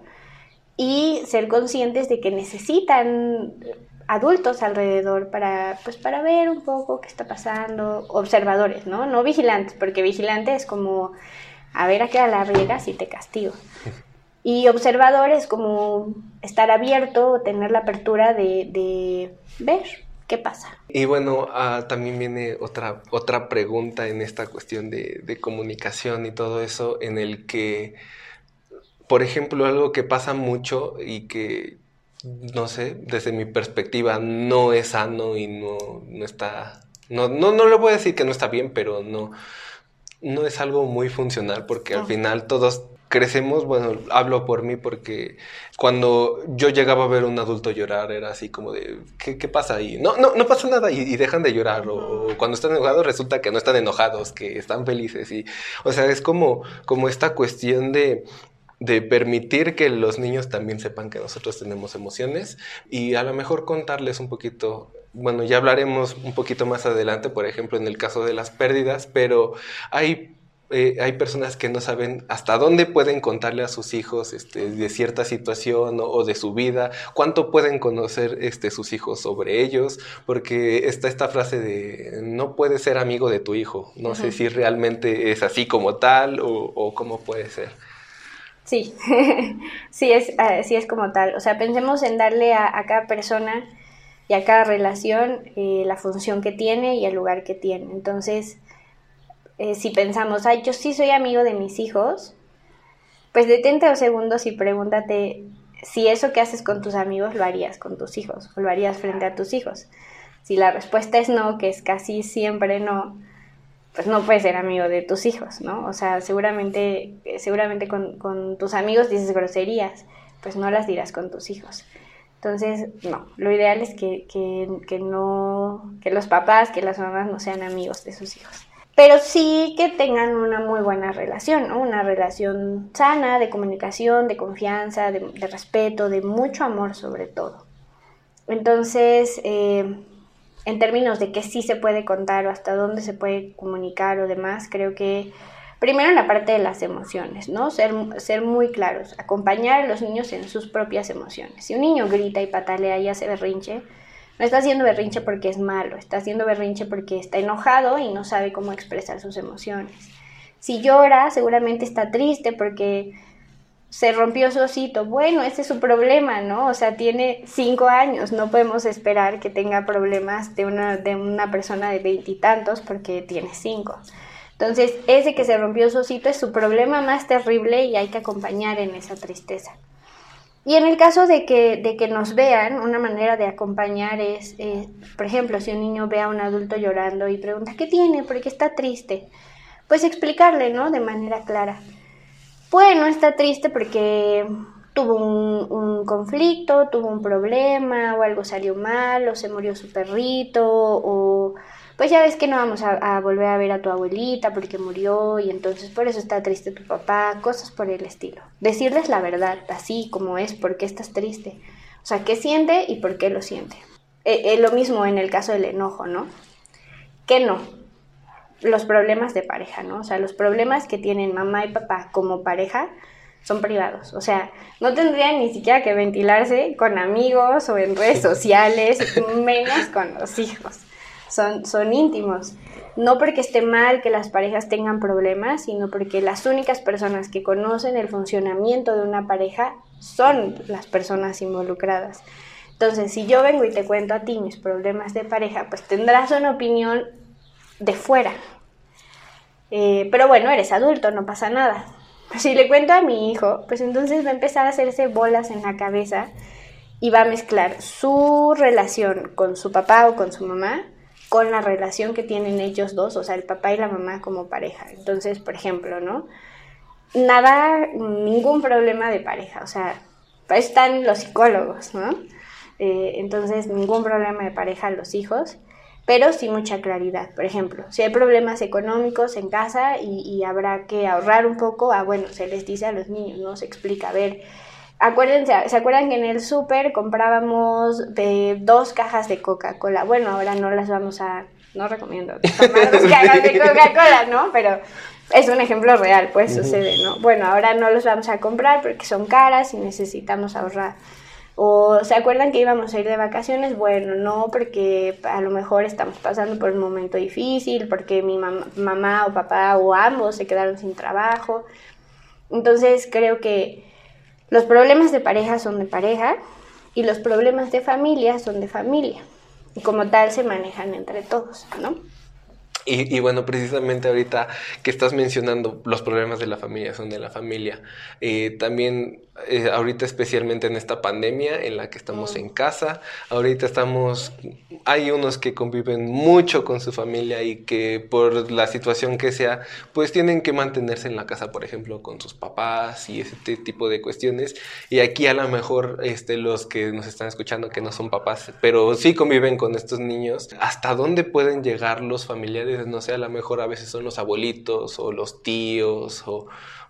Speaker 2: y ser conscientes de que necesitan adultos alrededor para, pues, para ver un poco qué está pasando, observadores, ¿no? No vigilantes, porque vigilante es como, a ver a qué hora la riegas y te castigo. Y observador es como estar abierto, tener la apertura de, de ver qué pasa.
Speaker 1: Y bueno, uh, también viene otra, otra pregunta en esta cuestión de, de comunicación y todo eso, en el que, por ejemplo, algo que pasa mucho y que, no sé, desde mi perspectiva no es sano y no, no está, no, no, no le voy a decir que no está bien, pero no, no es algo muy funcional, porque no. Al final todos crecemos, bueno, hablo por mí porque cuando yo llegaba a ver a un adulto llorar era así como de, ¿qué, qué pasa ahí? No, no, no pasa nada y, y dejan de llorar, o, o cuando están enojados resulta que no están enojados, que están felices, y, o sea, es como, como esta cuestión de, de permitir que los niños también sepan que nosotros tenemos emociones y a lo mejor contarles un poquito. Bueno, ya hablaremos un poquito más adelante, por ejemplo, en el caso de las pérdidas, pero hay Eh, hay personas que no saben hasta dónde pueden contarle a sus hijos este, de cierta situación o, o de su vida, cuánto pueden conocer este, sus hijos sobre ellos, porque está esta frase de no puedes ser amigo de tu hijo. No uh-huh. sé si realmente es así como tal o, o cómo puede ser.
Speaker 2: Sí, sí, es, uh, sí es como tal. O sea, pensemos en darle a, a cada persona y a cada relación eh, la función que tiene y el lugar que tiene. Entonces, Eh, si pensamos, ay, yo sí soy amigo de mis hijos, pues detente dos segundos y pregúntate si eso que haces con tus amigos lo harías con tus hijos, o lo harías frente a tus hijos. Si la respuesta es no, que es casi siempre no, pues no puedes ser amigo de tus hijos, ¿no? O sea, seguramente, seguramente con, con tus amigos dices groserías, pues no las dirás con tus hijos. Entonces, no, lo ideal es que, que, que, no, que los papás, que las mamás no sean amigos de sus hijos. Pero sí que tengan una muy buena relación, ¿no? Una relación sana, de comunicación, de confianza, de, de respeto, de mucho amor sobre todo. Entonces, eh, en términos de qué sí se puede contar o hasta dónde se puede comunicar o demás, creo que primero en la parte de las emociones, ¿no? Ser, ser muy claros, acompañar a los niños en sus propias emociones. Si un niño grita y patalea y hace berrinche, no está haciendo berrinche porque es malo, está haciendo berrinche porque está enojado y no sabe cómo expresar sus emociones. Si llora, seguramente está triste porque se rompió su osito. Bueno, ese es su problema, ¿no? O sea, tiene cinco años, no podemos esperar que tenga problemas de una, de una persona de veintitantos porque tiene cinco. Entonces, ese que se rompió su osito es su problema más terrible y hay que acompañar en esa tristeza. Y en el caso de que, de que nos vean, una manera de acompañar es, eh, por ejemplo, si un niño ve a un adulto llorando y pregunta, ¿qué tiene? ¿Por qué está triste? Pues explicarle, ¿no? De manera clara. Bueno, está triste porque tuvo un, un conflicto, tuvo un problema, o algo salió mal, o se murió su perrito, o pues ya ves que no vamos a, a volver a ver a tu abuelita porque murió y entonces por eso está triste tu papá, cosas por el estilo. Decirles la verdad, así como es, ¿por qué estás triste? O sea, ¿qué siente y por qué lo siente? Eh, eh, lo mismo en el caso del enojo, ¿no? ¿Qué no? Los problemas de pareja, ¿no? O sea, los problemas que tienen mamá y papá como pareja son privados. O sea, no tendrían ni siquiera que ventilarse con amigos o en redes sociales, menos con los hijos. Son, son íntimos. No porque esté mal que las parejas tengan problemas, sino porque las únicas personas que conocen el funcionamiento de una pareja son las personas involucradas. Entonces, si yo vengo y te cuento a ti mis problemas de pareja, pues tendrás una opinión de fuera. Eh, pero bueno, eres adulto, no pasa nada. Si le cuento a mi hijo, pues entonces va a empezar a hacerse bolas en la cabeza y va a mezclar su relación con su papá o con su mamá con la relación que tienen ellos dos, o sea, el papá y la mamá como pareja. Entonces, por ejemplo, ¿no? Nada, ningún problema de pareja, o sea, están los psicólogos, ¿no? Eh, entonces, ningún problema de pareja a los hijos, pero sí mucha claridad. Por ejemplo, si hay problemas económicos en casa y, y habrá que ahorrar un poco, ah, bueno, se les dice a los niños, ¿no? Se explica, a ver, acuérdense, ¿se acuerdan que en el súper comprábamos de dos cajas de Coca-Cola? Bueno, ahora no las vamos a, no recomiendo tomar dos cajas de Coca-Cola, ¿no? Pero es un ejemplo real, pues sucede, ¿no? Bueno, ahora no los vamos a comprar porque son caras y necesitamos ahorrar. O ¿se acuerdan que íbamos a ir de vacaciones? Bueno, no, porque a lo mejor estamos pasando por un momento difícil, porque mi mam- mamá o papá o ambos se quedaron sin trabajo. Entonces creo que los problemas de pareja son de pareja y los problemas de familia son de familia. Y como tal se manejan entre todos, ¿no?
Speaker 1: Y, y bueno, precisamente ahorita que estás mencionando los problemas de la familia son de la familia, eh, también eh, ahorita especialmente en esta pandemia en la que estamos mm. en casa, ahorita estamos, hay unos que conviven mucho con su familia y que por la situación que sea, pues tienen que mantenerse en la casa, por ejemplo, con sus papás y ese tipo de cuestiones, y aquí a lo mejor este, los que nos están escuchando que no son papás, pero sí conviven con estos niños, ¿hasta dónde pueden llegar los familiares? No sé, a lo mejor a veces son los abuelitos o los tíos o,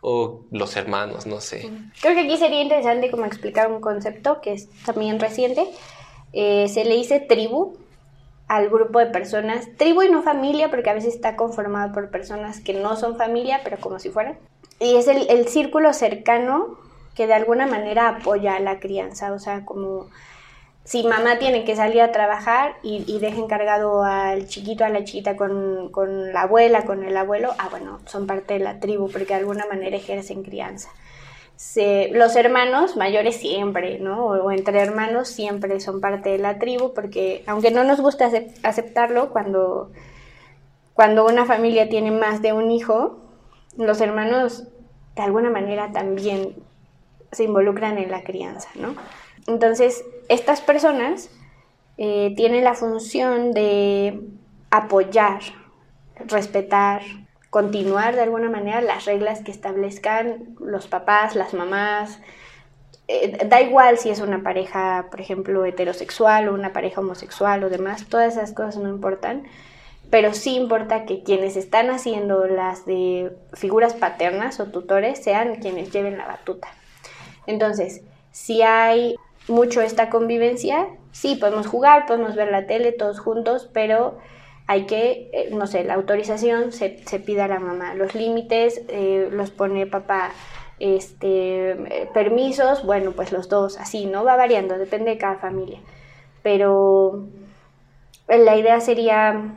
Speaker 1: o los hermanos, no sé.
Speaker 2: Creo que aquí sería interesante como explicar un concepto que es también reciente. Eh, se le dice tribu al grupo de personas, tribu y no familia, porque a veces está conformado por personas que no son familia, pero como si fueran. Y es el, el círculo cercano que de alguna manera apoya a la crianza, o sea, como si mamá tiene que salir a trabajar y, y deja encargado al chiquito, a la chiquita con, con la abuela, con el abuelo, ah, bueno, son parte de la tribu porque de alguna manera ejercen crianza. Se, los hermanos mayores siempre, ¿no? O, o entre hermanos siempre son parte de la tribu porque, aunque no nos gusta aceptarlo, cuando, cuando una familia tiene más de un hijo, los hermanos de alguna manera también se involucran en la crianza, ¿no? Entonces, estas personas eh, tienen la función de apoyar, respetar, continuar de alguna manera las reglas que establezcan los papás, las mamás. Eh, da igual si es una pareja, por ejemplo, heterosexual o una pareja homosexual o demás, todas esas cosas no importan, pero sí importa que quienes están haciendo las de figuras paternas o tutores sean quienes lleven la batuta. Entonces, si hay mucho esta convivencia, sí, podemos jugar, podemos ver la tele todos juntos, pero hay que, eh, no sé, la autorización se, se pide a la mamá, los límites eh, los pone papá, este, eh, permisos, bueno, pues los dos, así, ¿no? Va variando, depende de cada familia, pero la idea sería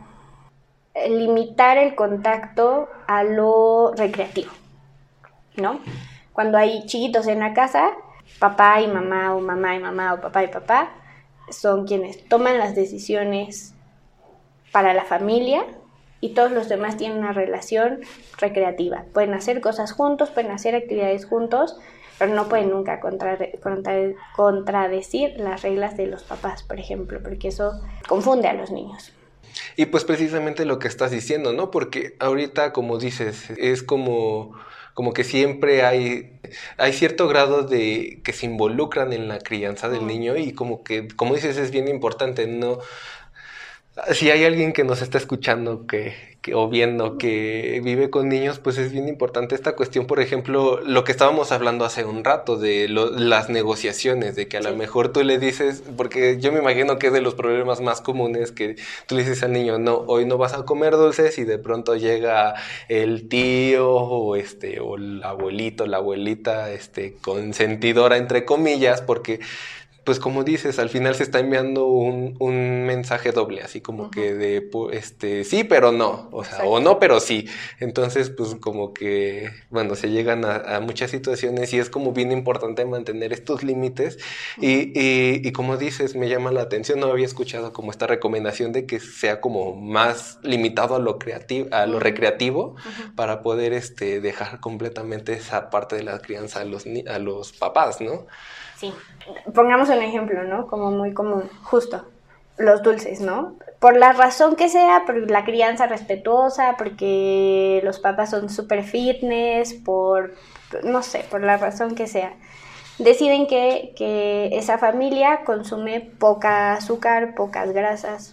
Speaker 2: limitar el contacto a lo recreativo, ¿no? Cuando hay chiquitos en la casa, papá y mamá o mamá y mamá o papá y papá son quienes toman las decisiones para la familia y todos los demás tienen una relación recreativa. Pueden hacer cosas juntos, pueden hacer actividades juntos, pero no pueden nunca contra, contra, contradecir las reglas de los papás, por ejemplo, porque eso confunde a los niños.
Speaker 1: Y pues precisamente lo que estás diciendo, ¿no? Porque ahorita, como dices, es como... como que siempre hay, hay cierto grado de que se involucran en la crianza del niño y como que, como dices, es bien importante, ¿no? Si hay alguien que nos está escuchando que, que, o viendo que vive con niños, pues es bien importante esta cuestión, por ejemplo, lo que estábamos hablando hace un rato, de lo, las negociaciones, de que a sí. lo mejor tú le dices, porque yo me imagino que es de los problemas más comunes, que tú le dices al niño, no, hoy no vas a comer dulces, y de pronto llega el tío, o este, o el abuelito, la abuelita, este, consentidora, entre comillas, porque... pues como dices, al final se está enviando un, un mensaje doble, así como uh-huh. que de, este, sí, pero no, o sea, Exacto. o no, pero sí. Entonces, pues como que, bueno, se llegan a, a muchas situaciones y es como bien importante mantener estos límites. Uh-huh. Y, y, y como dices, me llama la atención, no había escuchado como esta recomendación de que sea como más limitado a lo creativo, a lo uh-huh. recreativo, uh-huh. para poder, este, dejar completamente esa parte de la crianza a los, a los papás, ¿no?
Speaker 2: Sí, pongamos un ejemplo, ¿no? Como muy común, justo, los dulces, ¿no? Por la razón que sea, por la crianza respetuosa, porque los papás son súper fitness, por, no sé, por la razón que sea, deciden que, que esa familia consume poca azúcar, pocas grasas,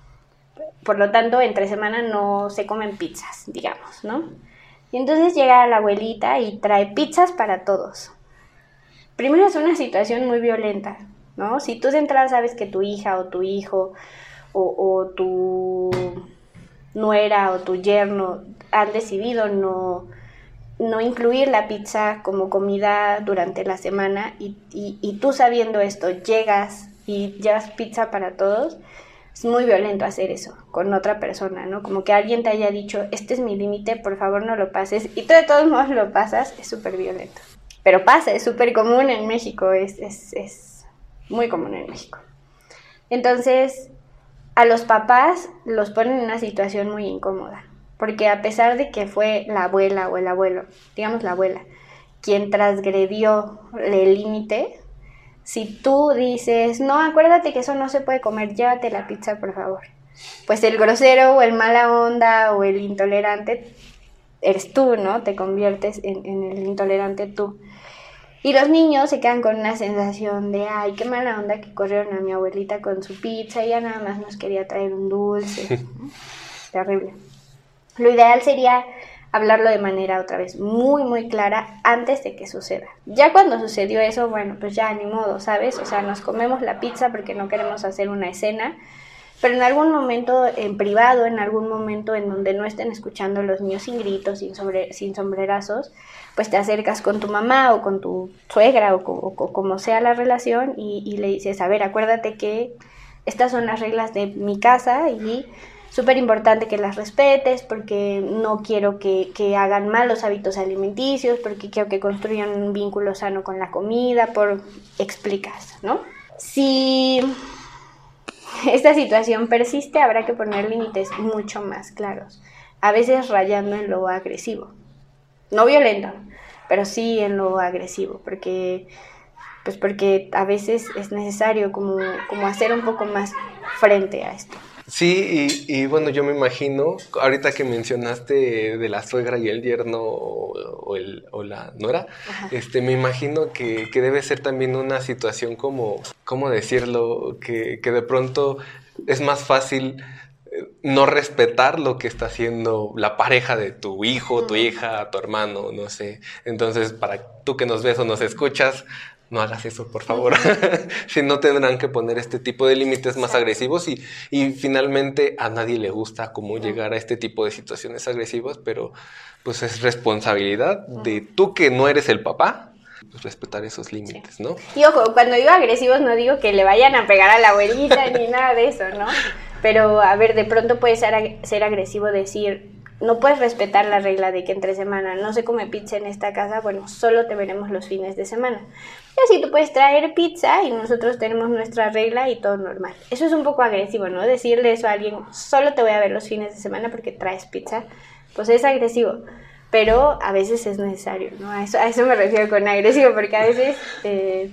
Speaker 2: por lo tanto, entre semana no se comen pizzas, digamos, ¿no? Y entonces llega la abuelita y trae pizzas para todos. Primero es una situación muy violenta, ¿no? Si tú de entrada sabes que tu hija o tu hijo o, o tu nuera o tu yerno han decidido no, no incluir la pizza como comida durante la semana y, y, y tú sabiendo esto llegas y llevas pizza para todos, es muy violento hacer eso con otra persona, ¿no? Como que alguien te haya dicho, este es mi límite, por favor no lo pases, y tú de todos modos lo pasas, es súper violento. Pero pasa, es súper común en México, es, es, es muy común en México. Entonces, a los papás los ponen en una situación muy incómoda, porque a pesar de que fue la abuela o el abuelo, digamos la abuela, quien transgredió el límite, si tú dices, no, acuérdate que eso no se puede comer, llévate la pizza, por favor, pues el grosero o el mala onda o el intolerante eres tú, ¿no? Te conviertes en, en el intolerante tú. Y los niños se quedan con una sensación de, ay, qué mala onda que corrieron a mi abuelita con su pizza, ella nada más nos quería traer un dulce. Terrible. Lo ideal sería hablarlo de manera otra vez muy, muy clara antes de que suceda. Ya cuando sucedió eso, bueno, pues ya ni modo, ¿sabes? O sea, nos comemos la pizza porque no queremos hacer una escena, pero en algún momento en privado, en algún momento en donde no estén escuchando los niños sin gritos, sin, sobre, sin sombrerazos, pues te acercas con tu mamá o con tu suegra o, o, o como sea la relación y, y le dices, a ver, acuérdate que estas son las reglas de mi casa y súper importante que las respetes porque no quiero que, que hagan malos hábitos alimenticios, porque quiero que construyan un vínculo sano con la comida, por explicas, ¿no? Si esta situación persiste, habrá que poner límites mucho más claros, a veces rayando en lo agresivo. No violento, pero sí en lo agresivo, porque, pues porque a veces es necesario como, como hacer un poco más frente a esto.
Speaker 1: Sí, y, y bueno, yo me imagino, ahorita que mencionaste de la suegra y el yerno o, o, el, o la nuera, este, me imagino que, que debe ser también una situación como, ¿cómo decirlo? Que, que de pronto es más fácil no respetar lo que está haciendo la pareja de tu hijo, tu hija, tu hermano, no sé. Entonces, para tú que nos ves o nos escuchas, no hagas eso, por favor. Si no, tendrán que poner este tipo de límites más agresivos y, y finalmente a nadie le gusta cómo llegar a este tipo de situaciones agresivas, pero pues es responsabilidad de tú que no eres el papá, pues respetar esos límites, sí. ¿no?
Speaker 2: Y ojo, cuando digo agresivos no digo que le vayan a pegar a la abuelita ni nada de eso, ¿no? Pero, a ver, de pronto puede ser, ser agresivo decir, no puedes respetar la regla de que entre semana no se come pizza en esta casa, bueno, solo te veremos los fines de semana. Y así tú puedes traer pizza y nosotros tenemos nuestra regla y todo normal. Eso es un poco agresivo, ¿no? Decirle eso a alguien, solo te voy a ver los fines de semana porque traes pizza, pues es agresivo. Pero a veces es necesario, ¿no? A eso, a eso me refiero con agresivo, porque a veces... Eh,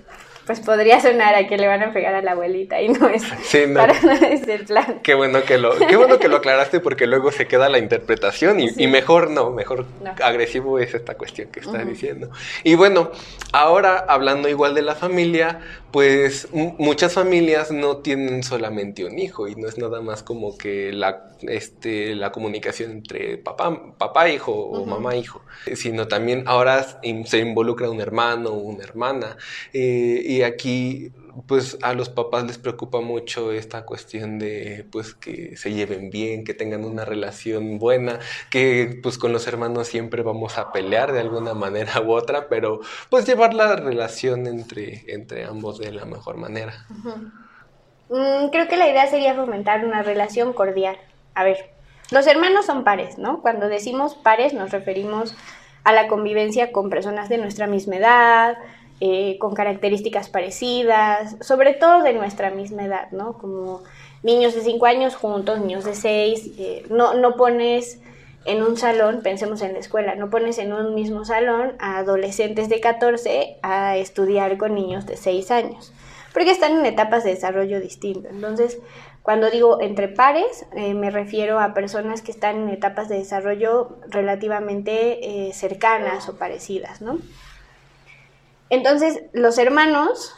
Speaker 2: pues podría sonar a que le van a pegar a la abuelita y no es,
Speaker 1: sí, no.
Speaker 2: para nada es el plan.
Speaker 1: Qué bueno que lo, qué bueno que lo aclaraste porque luego se queda la interpretación y, sí. y mejor no, mejor no. Agresivo es esta cuestión que estás uh-huh. diciendo. Y bueno, ahora hablando igual de la familia, pues m- muchas familias no tienen solamente un hijo y no es nada más como que la, este, la comunicación entre papá, papá hijo uh-huh. o mamá hijo, sino también ahora se involucra un hermano o una hermana. Eh, y aquí pues a los papás les preocupa mucho esta cuestión de pues que se lleven bien, que tengan una relación buena, que pues con los hermanos siempre vamos a pelear de alguna manera u otra, pero pues llevar la relación entre, entre ambos de la mejor manera.
Speaker 2: Uh-huh. Mm, creo que la idea sería fomentar una relación cordial. A ver, los hermanos son pares, ¿no? Cuando decimos pares nos referimos a la convivencia con personas de nuestra misma edad, Eh, con características parecidas, sobre todo de nuestra misma edad, ¿no? Como niños de cinco años juntos, niños de seis, eh, no, no pones en un salón, pensemos en la escuela, no pones en un mismo salón a adolescentes de catorce a estudiar con niños de seis años, porque están en etapas de desarrollo distintas. Entonces, cuando digo entre pares, eh, me refiero a personas que están en etapas de desarrollo relativamente eh, cercanas o parecidas, ¿no? Entonces, los hermanos,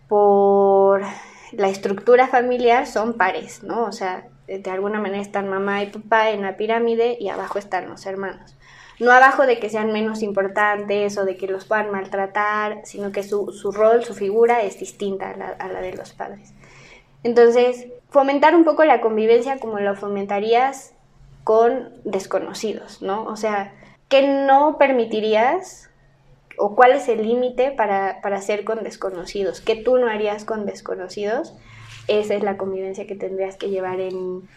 Speaker 2: por la estructura familiar, son pares, ¿no? O sea, de alguna manera están mamá y papá en la pirámide y abajo están los hermanos. No abajo de que sean menos importantes o de que los puedan maltratar, sino que su, su rol, su figura es distinta a la, a la de los padres. Entonces, fomentar un poco la convivencia como lo fomentarías con desconocidos, ¿no? O sea, ¿qué no permitirías o cuál es el límite para, para hacer con desconocidos? ¿Qué tú no harías con desconocidos? Esa es la convivencia que tendrías que llevar en,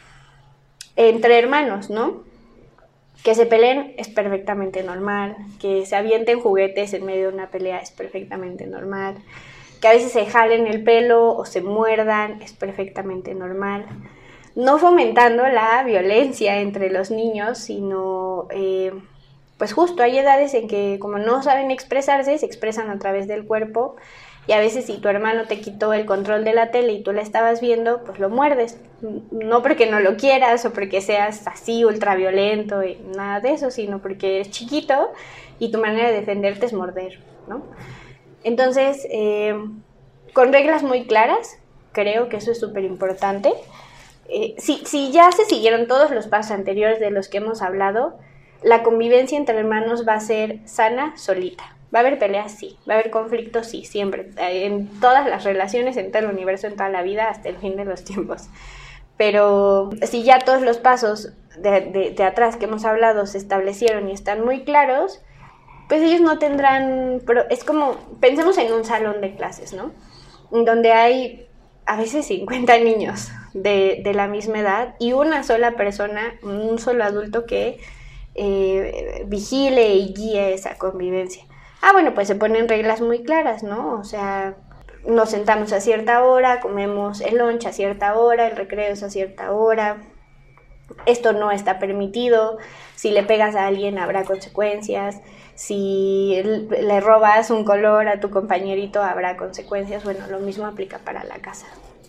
Speaker 2: entre hermanos, ¿no? Que se peleen es perfectamente normal, que se avienten juguetes en medio de una pelea es perfectamente normal, que a veces se jalen el pelo o se muerdan es perfectamente normal. No fomentando la violencia entre los niños, sino... Eh, pues justo hay edades en que como no saben expresarse, se expresan a través del cuerpo y a veces si tu hermano te quitó el control de la tele y tú la estabas viendo, pues lo muerdes. No porque no lo quieras o porque seas así ultraviolento y nada de eso, sino porque eres chiquito y tu manera de defenderte es morder, ¿no? Entonces, eh, con reglas muy claras, creo que eso es súper importante. Eh, si, si ya se siguieron todos los pasos anteriores de los que hemos hablado, la convivencia entre hermanos va a ser sana solita. Va a haber peleas, sí. Va a haber conflictos, sí, siempre. En todas las relaciones, en todo el universo, en toda la vida, hasta el fin de los tiempos. Pero si ya todos los pasos de, de, de atrás que hemos hablado se establecieron y están muy claros, pues ellos no tendrán... Es como, pensemos en un salón de clases, ¿no? Donde hay a veces cincuenta niños de, de la misma edad y una sola persona, un solo adulto que... Eh, vigile y guíe esa convivencia. Ah, bueno, pues se ponen reglas muy claras, ¿no? O sea, nos sentamos a cierta hora, comemos el lunch a cierta hora, el recreo es a cierta hora, esto no está permitido, si le pegas a alguien habrá consecuencias, si le robas un color a tu compañerito habrá consecuencias. Bueno, lo mismo aplica para la casa.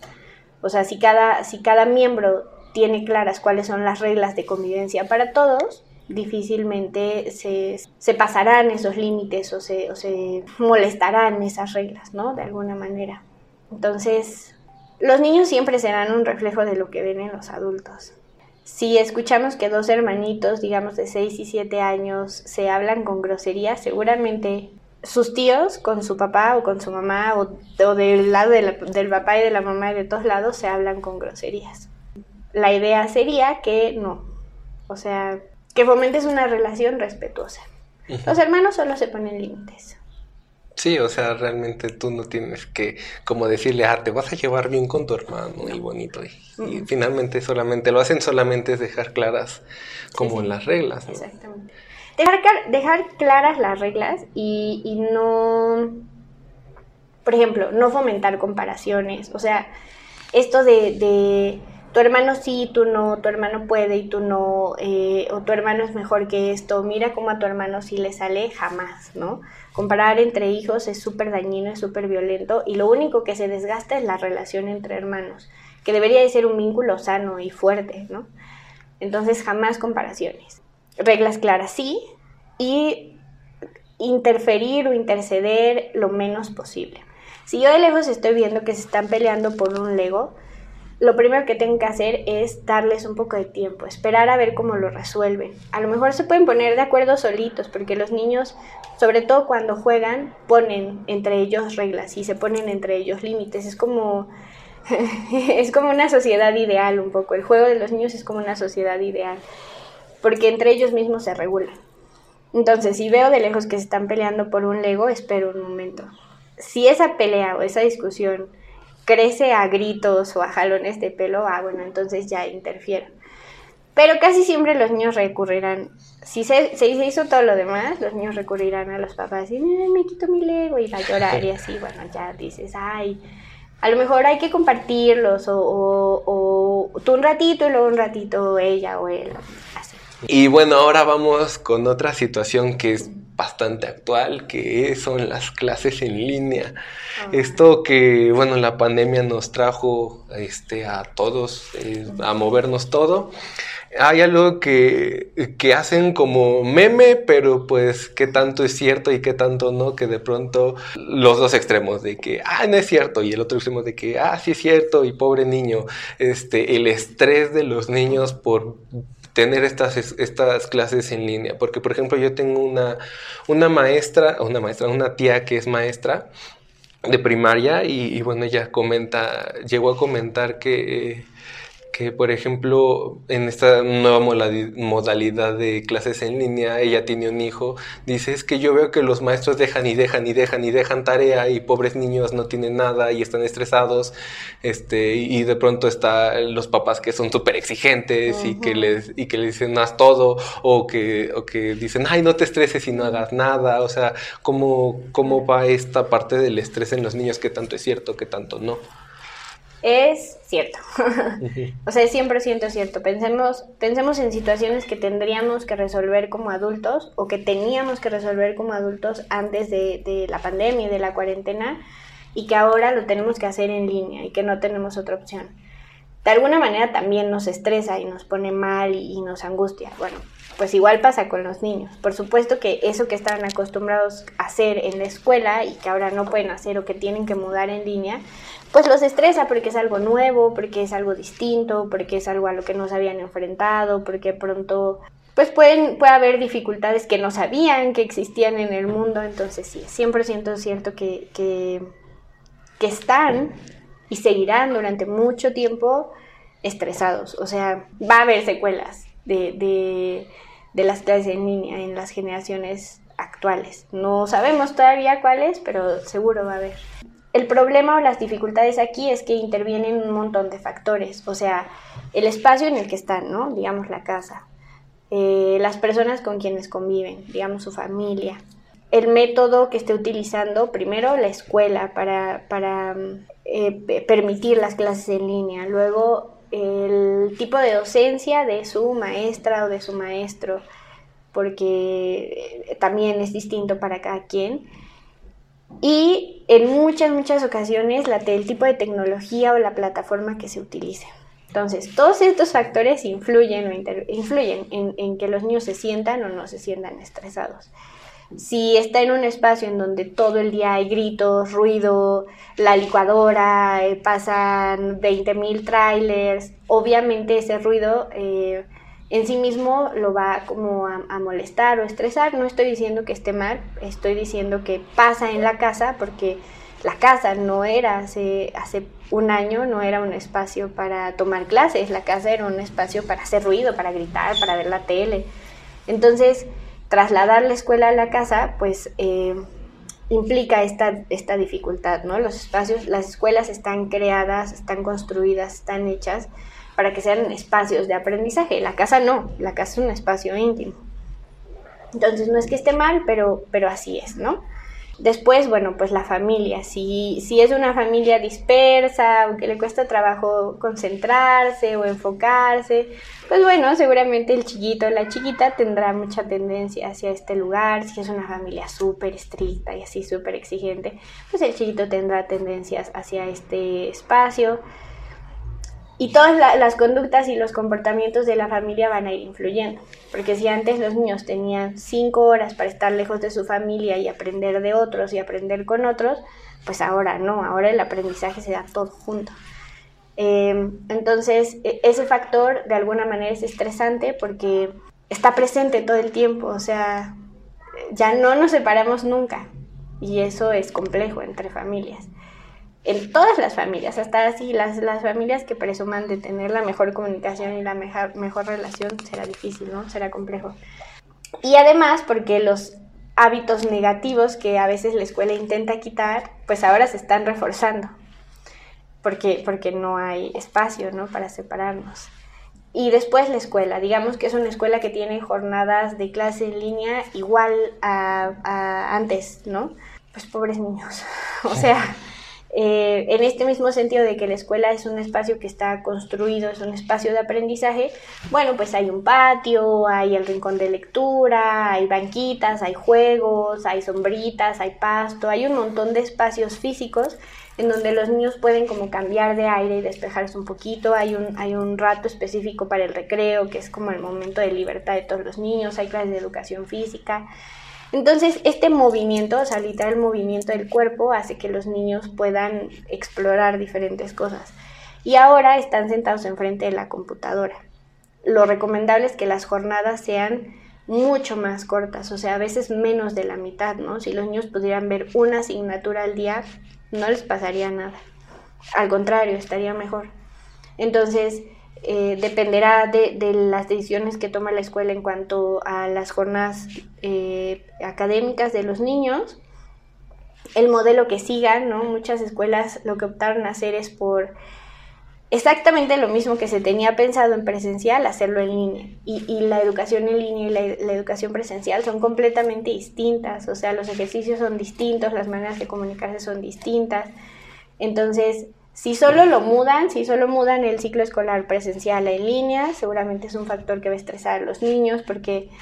Speaker 2: O sea, si cada, si cada miembro tiene claras cuáles son las reglas de convivencia para todos, difícilmente se, se pasarán esos límites o se, o se molestarán esas reglas, ¿no? De alguna manera. Entonces, los niños siempre serán un reflejo de lo que ven en los adultos. Si escuchamos que dos hermanitos, digamos de seis y siete años, se hablan con grosería, seguramente sus tíos con su papá o con su mamá o, o del lado de la, del papá y de la mamá y de todos lados se hablan con groserías. La idea sería que no, o sea... que fomentes una relación respetuosa. Uh-huh. Los hermanos solo se ponen límites.
Speaker 1: Sí, o sea, realmente tú no tienes que como decirle, ah, te vas a llevar bien con tu hermano no. y bonito. Y, uh-huh. y finalmente solamente lo hacen, solamente es dejar claras como sí, sí. las reglas, ¿no?
Speaker 2: Exactamente. Dejar, dejar claras las reglas y, y no, por ejemplo, no fomentar comparaciones. O sea, esto de... de tu hermano sí, tú no, tu hermano puede y tú no, eh, o tu hermano es mejor que esto, mira cómo a tu hermano sí le sale, jamás, ¿no? Comparar entre hijos es súper dañino, es súper violento, y lo único que se desgasta es la relación entre hermanos, que debería de ser un vínculo sano y fuerte, ¿no? Entonces, jamás comparaciones. Reglas claras sí, y interferir o interceder lo menos posible. Si yo de lejos estoy viendo que se están peleando por un Lego, lo primero que tengo que hacer es darles un poco de tiempo, esperar a ver cómo lo resuelven. A lo mejor se pueden poner de acuerdo solitos, porque los niños, sobre todo cuando juegan, ponen entre ellos reglas y se ponen entre ellos límites. Es como, es como una sociedad ideal un poco. El juego de los niños es como una sociedad ideal, porque entre ellos mismos se regulan. Entonces, si veo de lejos que se están peleando por un Lego, espero un momento. Si esa pelea o esa discusión crece a gritos o a jalones de pelo, ah, bueno, entonces ya interfiero. Pero casi siempre los niños recurrirán, si se, se hizo todo lo demás, los niños recurrirán a los papás y me quito mi Lego y va a llorar y así, bueno, ya dices, ay, a lo mejor hay que compartirlos o, o, o tú un ratito y luego un ratito ella o él, así.
Speaker 1: Y bueno, ahora vamos con otra situación que es bastante actual, que son las clases en línea. Oh. Esto que, bueno, la pandemia nos trajo este, a todos, eh, a movernos todo. Hay algo que, que hacen como meme, pero pues qué tanto es cierto y qué tanto no, que de pronto los dos extremos de que, ah, no es cierto, y el otro extremo de que, ah, sí es cierto, y pobre niño, este, el estrés de los niños por tener estas, estas clases en línea, porque por ejemplo yo tengo una, una maestra, una maestra, una tía que es maestra de primaria y, y bueno, ella comenta, llegó a comentar que, que por ejemplo en esta nueva modalidad de clases en línea, ella tiene un hijo, dice, es que yo veo que los maestros dejan y dejan y dejan y dejan tarea y pobres niños no tienen nada y están estresados, este, y de pronto están los papás que son súper exigentes uh-huh. y que les y que les dicen haz todo o que, o que dicen, ay, no te estreses y no hagas nada, o sea, ¿cómo, cómo va esta parte del estrés en los niños? ¿Qué tanto es cierto, qué tanto no?
Speaker 2: Es cierto, o sea, es cien por ciento cierto. Pensemos, pensemos en situaciones que tendríamos que resolver como adultos o que teníamos que resolver como adultos antes de, de la pandemia y de la cuarentena y que ahora lo tenemos que hacer en línea y que no tenemos otra opción. De alguna manera también nos estresa y nos pone mal y, y nos angustia. Bueno, pues igual pasa con los niños. Por supuesto que eso que estaban acostumbrados a hacer en la escuela y que ahora no pueden hacer o que tienen que mudar en línea, pues los estresa porque es algo nuevo, porque es algo distinto, porque es algo a lo que no se habían enfrentado, porque pronto pues pueden, puede haber dificultades que no sabían que existían en el mundo. Entonces sí, es cien por ciento cierto que, que, que están y seguirán durante mucho tiempo estresados. O sea, va a haber secuelas de, de, de las clases en línea en las generaciones actuales. No sabemos todavía cuáles, pero seguro va a haber. El problema o las dificultades aquí es que intervienen un montón de factores, o sea, el espacio en el que están, ¿no? Digamos la casa, eh, las personas con quienes conviven, digamos su familia, el método que esté utilizando, primero la escuela para, para eh, permitir las clases en línea, luego el tipo de docencia de su maestra o de su maestro, porque también es distinto para cada quien. Y en muchas, muchas ocasiones la, el tipo de tecnología o la plataforma que se utilice. Entonces, todos estos factores influyen, o inter, influyen en, en que los niños se sientan o no se sientan estresados. Si está en un espacio en donde todo el día hay gritos, ruido, la licuadora, eh, pasan veinte mil trailers, obviamente ese ruido eh, en sí mismo lo va como a, a molestar o estresar. No estoy diciendo que esté mal, estoy diciendo que pasa en la casa porque la casa no era hace, hace un año, no era un espacio para tomar clases, la casa era un espacio para hacer ruido, para gritar, para ver la tele. Entonces, trasladar la escuela a la casa, pues eh, implica esta, esta dificultad, ¿no? Los espacios, las escuelas están creadas, están construidas, están hechas para que sean espacios de aprendizaje. La casa no, la casa es un espacio íntimo. Entonces no es que esté mal, pero, pero así es, ¿no? Después, bueno, pues la familia, si, si es una familia dispersa o que le cuesta trabajo concentrarse o enfocarse, pues bueno, seguramente el chiquito o la chiquita tendrá mucha tendencia hacia este lugar. Si es una familia súper estricta y así súper exigente, pues el chiquito tendrá tendencias hacia este espacio. Y todas la, las conductas y los comportamientos de la familia van a ir influyendo. Porque si antes los niños tenían cinco horas para estar lejos de su familia y aprender de otros y aprender con otros, pues ahora no, ahora el aprendizaje se da todo junto. Eh, entonces, ese factor de alguna manera es estresante porque está presente todo el tiempo, o sea, ya no nos separamos nunca. Y eso es complejo entre familias. En todas las familias, hasta así las, las familias que presuman de tener la mejor comunicación y la mejor, mejor relación, será difícil, ¿no? Será complejo. Y además porque los hábitos negativos que a veces la escuela intenta quitar, pues ahora se están reforzando, porque, porque no hay espacio, ¿no? Para separarnos. Y después la escuela, digamos que es una escuela que tiene jornadas de clase en línea igual a, a antes, ¿no? Pues pobres niños, o sea... Eh, en este mismo sentido de que la escuela es un espacio que está construido, es un espacio de aprendizaje, bueno, pues hay un patio, hay el rincón de lectura, hay banquitas, hay juegos, hay sombritas, hay pasto, hay un montón de espacios físicos en donde los niños pueden como cambiar de aire y despejarse un poquito. Hay un, hay un rato específico para el recreo, que es como el momento de libertad de todos los niños, hay clases de educación física. Entonces, este movimiento, o sea, literal el movimiento del cuerpo hace que los niños puedan explorar diferentes cosas. Y ahora están sentados enfrente de la computadora. Lo recomendable es que las jornadas sean mucho más cortas, o sea, a veces menos de la mitad, ¿no? Si los niños pudieran ver una asignatura al día, no les pasaría nada. Al contrario, estaría mejor. Entonces... Eh, dependerá de, de las decisiones que toma la escuela en cuanto a las jornadas eh, académicas de los niños, el modelo que sigan, ¿no? Muchas escuelas lo que optaron a hacer es por exactamente lo mismo que se tenía pensado en presencial, hacerlo en línea. Y, y la educación en línea y la, la educación presencial son completamente distintas, o sea, los ejercicios son distintos, las maneras de comunicarse son distintas. Entonces, si solo lo mudan, si solo mudan el ciclo escolar presencial a en línea, seguramente es un factor que va a estresar a los niños porque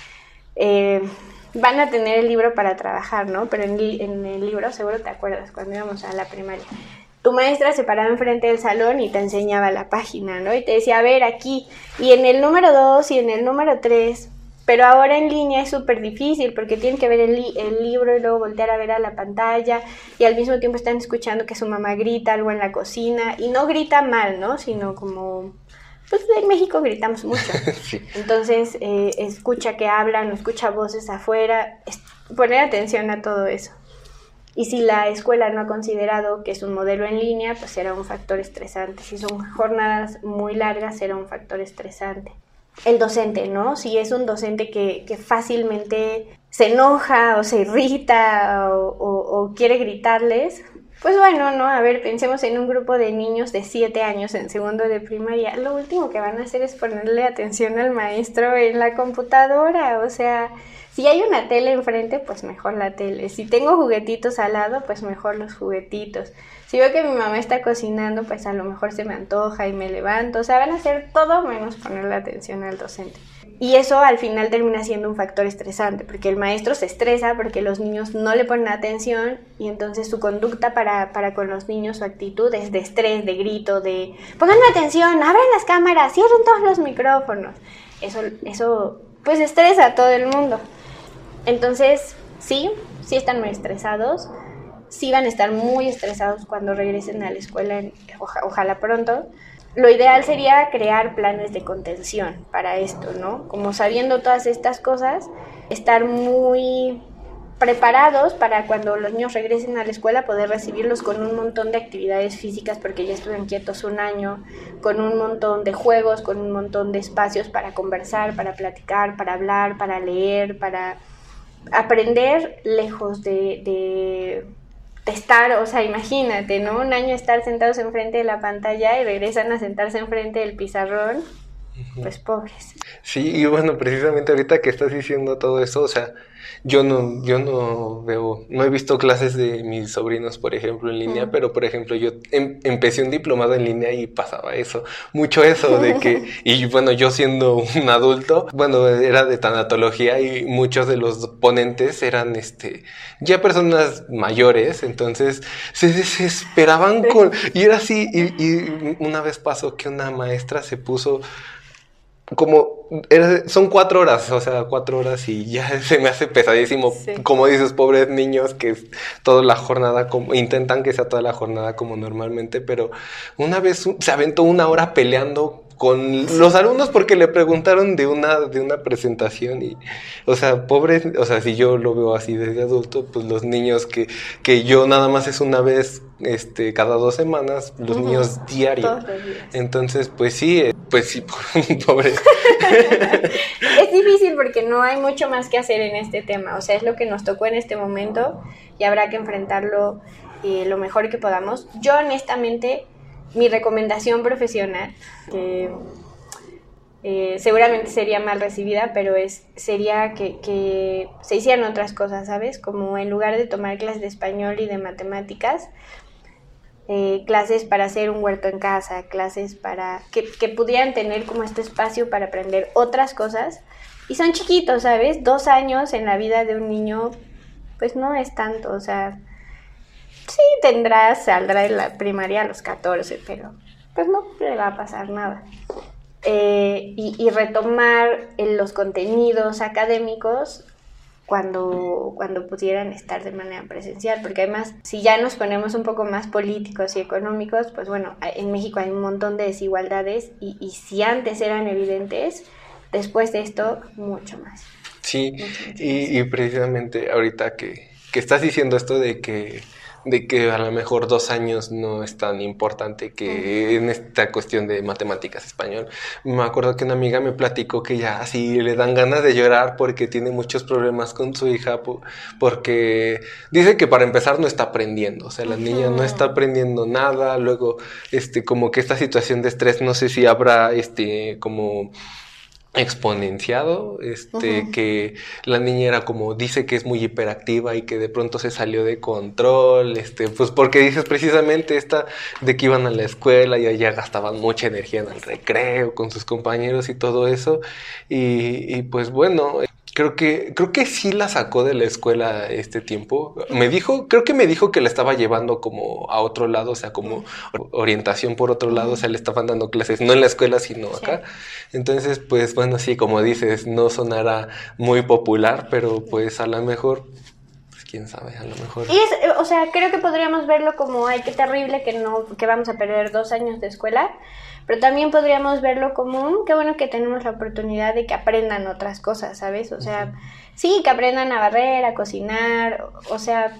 Speaker 2: eh, van a tener el libro para trabajar, ¿no? Pero en, en el libro, seguro te acuerdas, cuando íbamos a la primaria, tu maestra se paraba enfrente del salón y te enseñaba la página, ¿no? Y te decía, a ver, aquí, y en el número dos y en el número tres... Pero ahora en línea es súper difícil porque tienen que ver el, li- el libro y luego voltear a ver a la pantalla y al mismo tiempo están escuchando que su mamá grita algo en la cocina y no grita mal, ¿no? Sino como... Pues en México gritamos mucho. Sí. Entonces, eh, escucha que hablan o escucha voces afuera, es, poner atención a todo eso. Y si la escuela no ha considerado que es un modelo en línea, pues será un factor estresante. Si son jornadas muy largas, será un factor estresante. El docente, ¿no? Si es un docente que, que fácilmente se enoja o se irrita o, o, o quiere gritarles, pues bueno, ¿no? A ver, pensemos en un grupo de niños de siete años en segundo de primaria. Lo último que van a hacer es ponerle atención al maestro en la computadora. O sea, si hay una tele enfrente, pues mejor la tele. Si tengo juguetitos al lado, pues mejor los juguetitos. Si veo que mi mamá está cocinando, pues a lo mejor se me antoja y me levanto. O sea, van a hacer todo menos ponerle atención al docente. Y eso al final termina siendo un factor estresante, porque el maestro se estresa porque los niños no le ponen atención y entonces su conducta para, para con los niños, su actitud es de estrés, de grito, de pongan atención, abran las cámaras, cierren todos los micrófonos. Eso, eso pues estresa a todo el mundo. Entonces, sí, sí están muy estresados. Sí van a estar muy estresados cuando regresen a la escuela, oja, ojalá pronto. Lo ideal sería crear planes de contención para esto, ¿no? Como sabiendo todas estas cosas, estar muy preparados para cuando los niños regresen a la escuela poder recibirlos con un montón de actividades físicas porque ya estuvieron quietos un año, con un montón de juegos, con un montón de espacios para conversar, para platicar, para hablar, para leer, para aprender lejos de... de estar, o sea, imagínate, ¿no? Un año estar sentados enfrente de la pantalla y regresan a sentarse enfrente del pizarrón, uh-huh. Pues pobres.
Speaker 1: Sí, y bueno, precisamente ahorita que estás diciendo todo eso, o sea, Yo no, yo no veo, no he visto clases de mis sobrinos, por ejemplo, en línea, mm. pero por ejemplo, yo em, empecé un diplomado en línea y pasaba eso, mucho eso de que, y bueno, yo siendo un adulto, bueno, era de tanatología y muchos de los ponentes eran, este, ya personas mayores, entonces se desesperaban con, y era así, y, y una vez pasó que una maestra se puso como, era, son cuatro horas, o sea, cuatro horas y ya se me hace pesadísimo, sí. Como dices, pobres niños que toda la jornada, como intentan que sea toda la jornada como normalmente, pero una vez se aventó una hora peleando con los alumnos porque le preguntaron de una, de una presentación y, o sea, pobres, o sea, si yo lo veo así desde adulto, pues los niños que, que yo nada más es una vez, este, cada dos semanas, los uh-huh. niños diarios. Entonces, pues sí, pues sí, pobre.
Speaker 2: Es difícil porque no hay mucho más que hacer en este tema, o sea, es lo que nos tocó en este momento y habrá que enfrentarlo eh, lo mejor que podamos. Yo honestamente, mi recomendación profesional, que eh, seguramente sería mal recibida, pero es sería que, que se hicieran otras cosas, ¿sabes? Como en lugar de tomar clases de español y de matemáticas, eh, clases para hacer un huerto en casa, clases para que, que pudieran tener como este espacio para aprender otras cosas. Y son chiquitos, ¿sabes? Dos años en la vida de un niño, pues no es tanto, o sea, sí tendrá, saldrá de la primaria a los catorce, pero pues no le va a pasar nada. Eh, y, y retomar los contenidos académicos cuando, cuando pudieran estar de manera presencial, porque además, si ya nos ponemos un poco más políticos y económicos, pues bueno, en México hay un montón de desigualdades y, y si antes eran evidentes, después de esto, mucho más.
Speaker 1: Sí, mucho, mucho y, más. Y precisamente ahorita que, que estás diciendo esto de que de que a lo mejor dos años no es tan importante que en esta cuestión de matemáticas español. Me acuerdo que una amiga me platicó que ya así le dan ganas de llorar porque tiene muchos problemas con su hija, porque dice que para empezar no está aprendiendo, o sea, la niña no está aprendiendo nada, luego este como que esta situación de estrés, no sé si habrá este como exponenciado, este, uh-huh. que la niña era como, dice que es muy hiperactiva y que de pronto se salió de control, este, pues porque dices precisamente esta de que iban a la escuela y allá gastaban mucha energía en el recreo con sus compañeros y todo eso, y, y pues bueno, creo que, creo que sí la sacó de la escuela este tiempo. Me dijo, creo que me dijo que la estaba llevando como a otro lado, o sea, como orientación por otro lado, o sea, le estaban dando clases, no en la escuela, sino acá. Entonces, pues bueno, sí, como dices, no sonará muy popular, pero pues a lo mejor, pues quién sabe, a lo mejor.
Speaker 2: Y es, o sea, creo que podríamos verlo como, ay, qué terrible que no, que vamos a perder dos años de escuela. Pero también podríamos verlo como, qué bueno que tenemos la oportunidad de que aprendan otras cosas, ¿sabes? O sea, uh-huh. sí, que aprendan a barrer, a cocinar, o sea,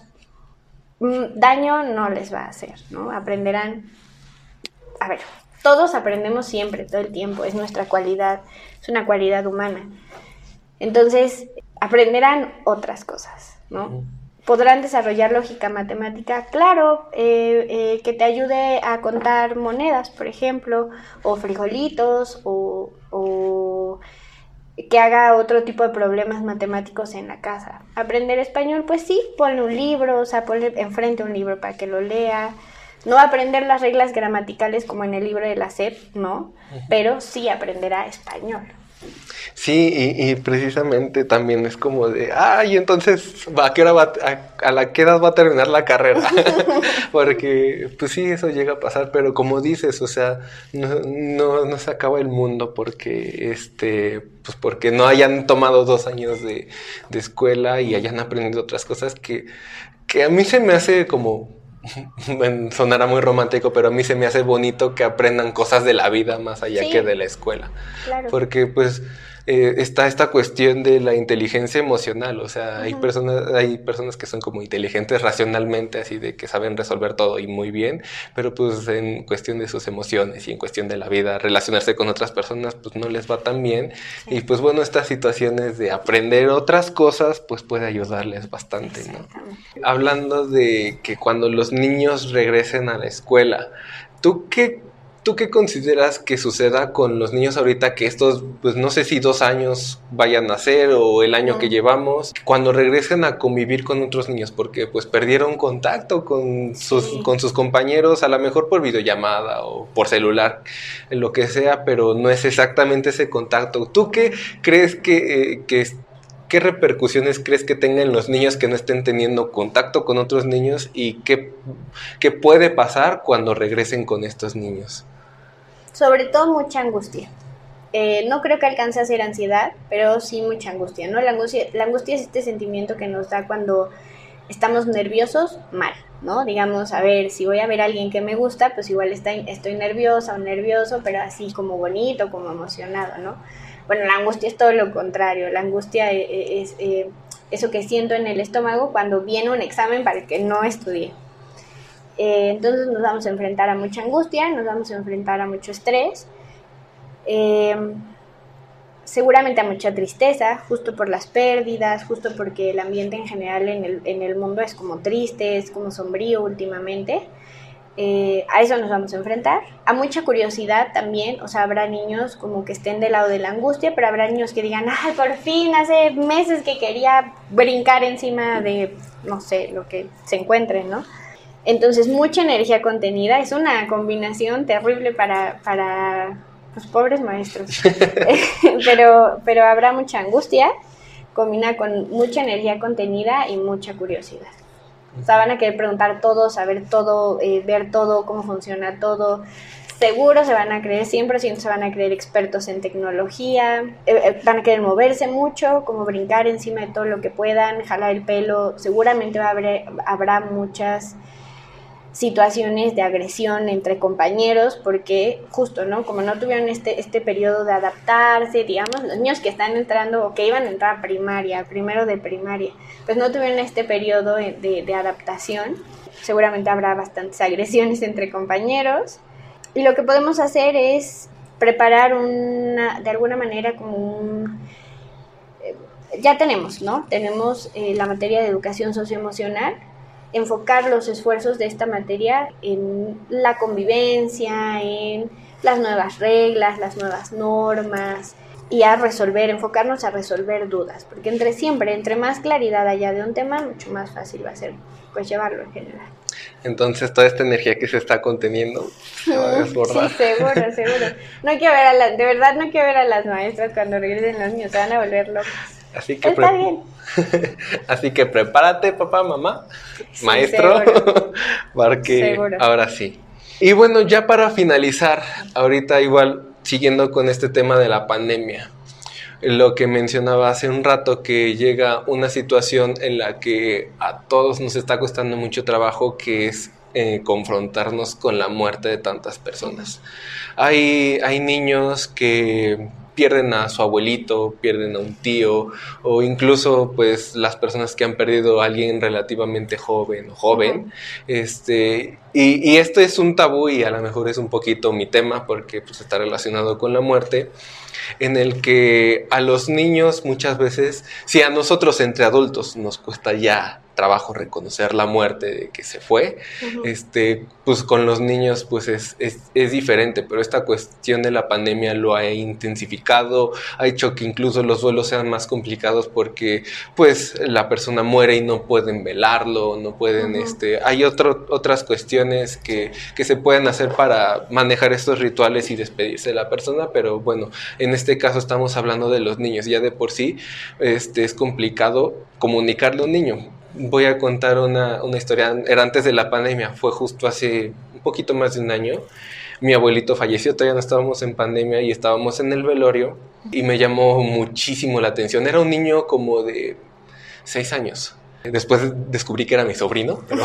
Speaker 2: daño no les va a hacer, ¿no? Aprenderán, a ver, todos aprendemos siempre, todo el tiempo, es nuestra cualidad, es una cualidad humana. Entonces, aprenderán otras cosas, ¿no? Uh-huh. Podrán desarrollar lógica matemática, claro, eh, eh, que te ayude a contar monedas, por ejemplo, o frijolitos, o, o que haga otro tipo de problemas matemáticos en la casa. Aprender español, pues sí, ponle un libro, o sea, ponle enfrente un libro para que lo lea. No aprender las reglas gramaticales como en el libro de la S E P, no, uh-huh. pero sí aprenderá español.
Speaker 1: Sí, y, y precisamente también es como de, ay, entonces, ¿a qué hora va, a, a la qué edad va a terminar la carrera? Porque, pues sí, eso llega a pasar, pero como dices, o sea, no, no, no se acaba el mundo porque, este, pues porque no hayan tomado dos años de, de escuela y hayan aprendido otras cosas que, que a mí se me hace como... sonará muy romántico, pero a mí se me hace bonito que aprendan cosas de la vida más allá sí, que de la escuela. Claro. Porque pues eh, está esta cuestión de la inteligencia emocional, o sea, uh-huh. hay personas, hay personas que son como inteligentes racionalmente, así de que saben resolver todo y muy bien, pero pues en cuestión de sus emociones y en cuestión de la vida, relacionarse con otras personas, pues no les va tan bien. Sí. Y pues bueno, estas situaciones de aprender otras cosas, pues puede ayudarles bastante, ¿no? Hablando de que cuando los niños regresen a la escuela, ¿tú qué ¿Tú qué consideras que suceda con los niños ahorita que estos, pues no sé si dos años vayan a ser o el año uh-huh. que llevamos, cuando regresen a convivir con otros niños? Porque pues perdieron contacto con sus, sí. con sus compañeros, a lo mejor por videollamada o por celular, lo que sea, pero no es exactamente ese contacto. ¿Tú qué crees que, eh, que qué repercusiones crees que tengan los niños que no estén teniendo contacto con otros niños y qué, qué puede pasar cuando regresen con estos niños?
Speaker 2: Sobre todo mucha angustia. Eh, no creo que alcance a ser ansiedad, pero sí mucha angustia, ¿no? La angustia, la angustia es este sentimiento que nos da cuando estamos nerviosos, mal, ¿no? Digamos, a ver, si voy a ver a alguien que me gusta, pues igual está, estoy nerviosa o nervioso, pero así como bonito, como emocionado, ¿no? Bueno, la angustia es todo lo contrario. La angustia es, es, es eh, eso que siento en el estómago cuando viene un examen para el que no estudié. Eh, entonces nos vamos a enfrentar a mucha angustia, nos vamos a enfrentar a mucho estrés, eh, seguramente a mucha tristeza, justo por las pérdidas, justo porque el ambiente en general en el, en el mundo es como triste, es como sombrío últimamente. Eh, a eso nos vamos a enfrentar, a mucha curiosidad también, o sea, habrá niños como que estén del lado de la angustia, pero habrá niños que digan, ay, por fin, hace meses que quería brincar encima de, no sé, lo que se encuentren, ¿no? Entonces, mucha energía contenida, es una combinación terrible para, para los pobres maestros, pero, pero habrá mucha angustia, combina con mucha energía contenida y mucha curiosidad. O sea, van a querer preguntar todo, saber todo, eh, ver todo, cómo funciona todo. Seguro se van a creer, cien por ciento se van a creer expertos en tecnología, eh, eh, van a querer moverse mucho, como brincar encima de todo lo que puedan, jalar el pelo. Seguramente va a haber, habrá muchas situaciones de agresión entre compañeros, porque justo, ¿no? Como no tuvieron este, este periodo de adaptarse, digamos, los niños que están entrando o que iban a entrar a primaria, primero de primaria, pues no tuvieron este periodo de, de, de adaptación, seguramente habrá bastantes agresiones entre compañeros, y lo que podemos hacer es preparar una, de alguna manera como un... Eh, ya tenemos, ¿no? Tenemos eh, la materia de educación socioemocional, enfocar los esfuerzos de esta materia en la convivencia, en las nuevas reglas, las nuevas normas y a resolver, enfocarnos a resolver dudas, porque entre siempre, entre más claridad haya de un tema, mucho más fácil va a ser pues llevarlo en general.
Speaker 1: Entonces toda esta energía que se está conteniendo se va a desbordar.
Speaker 2: Sí, seguro, seguro. No quiero ver a la, de verdad no quiero ver a las maestras cuando regresen los niños, se van a volver locos.
Speaker 1: Así que
Speaker 2: Está
Speaker 1: pre-
Speaker 2: bien.
Speaker 1: Así que prepárate, papá, mamá,
Speaker 2: Sí,
Speaker 1: maestro,
Speaker 2: seguro.
Speaker 1: porque
Speaker 2: Seguro.
Speaker 1: ahora sí. Y bueno, ya para finalizar, ahorita igual siguiendo con este tema de la pandemia, lo que mencionaba hace un rato, que llega una situación en la que a todos nos está costando mucho trabajo, que es eh, confrontarnos con la muerte de tantas personas. Hay, hay niños que pierden a su abuelito, pierden a un tío, o incluso pues las personas que han perdido a alguien relativamente joven o joven. Uh-huh. este, y, y esto es un tabú y a lo mejor es un poquito mi tema porque pues está relacionado con la muerte, en el que a los niños muchas veces, si a nosotros entre adultos nos cuesta ya trabajo reconocer la muerte de que se fue, uh-huh. este, pues con los niños pues es, es, es diferente, pero esta cuestión de la pandemia lo ha intensificado, ha hecho que incluso los duelos sean más complicados porque pues la persona muere y no pueden velarlo, no pueden, uh-huh. este, hay otro, otras cuestiones que, que se pueden hacer para manejar estos rituales y despedirse de la persona, pero bueno, en este caso estamos hablando de los niños, ya de por sí este, es complicado comunicarle a un niño. Voy a contar una, una historia, era antes de la pandemia, fue justo hace un poquito más de un año. Mi abuelito falleció, todavía no estábamos en pandemia y estábamos en el velorio y me llamó muchísimo la atención. Era un niño como de seis años. Después descubrí que era mi sobrino, pero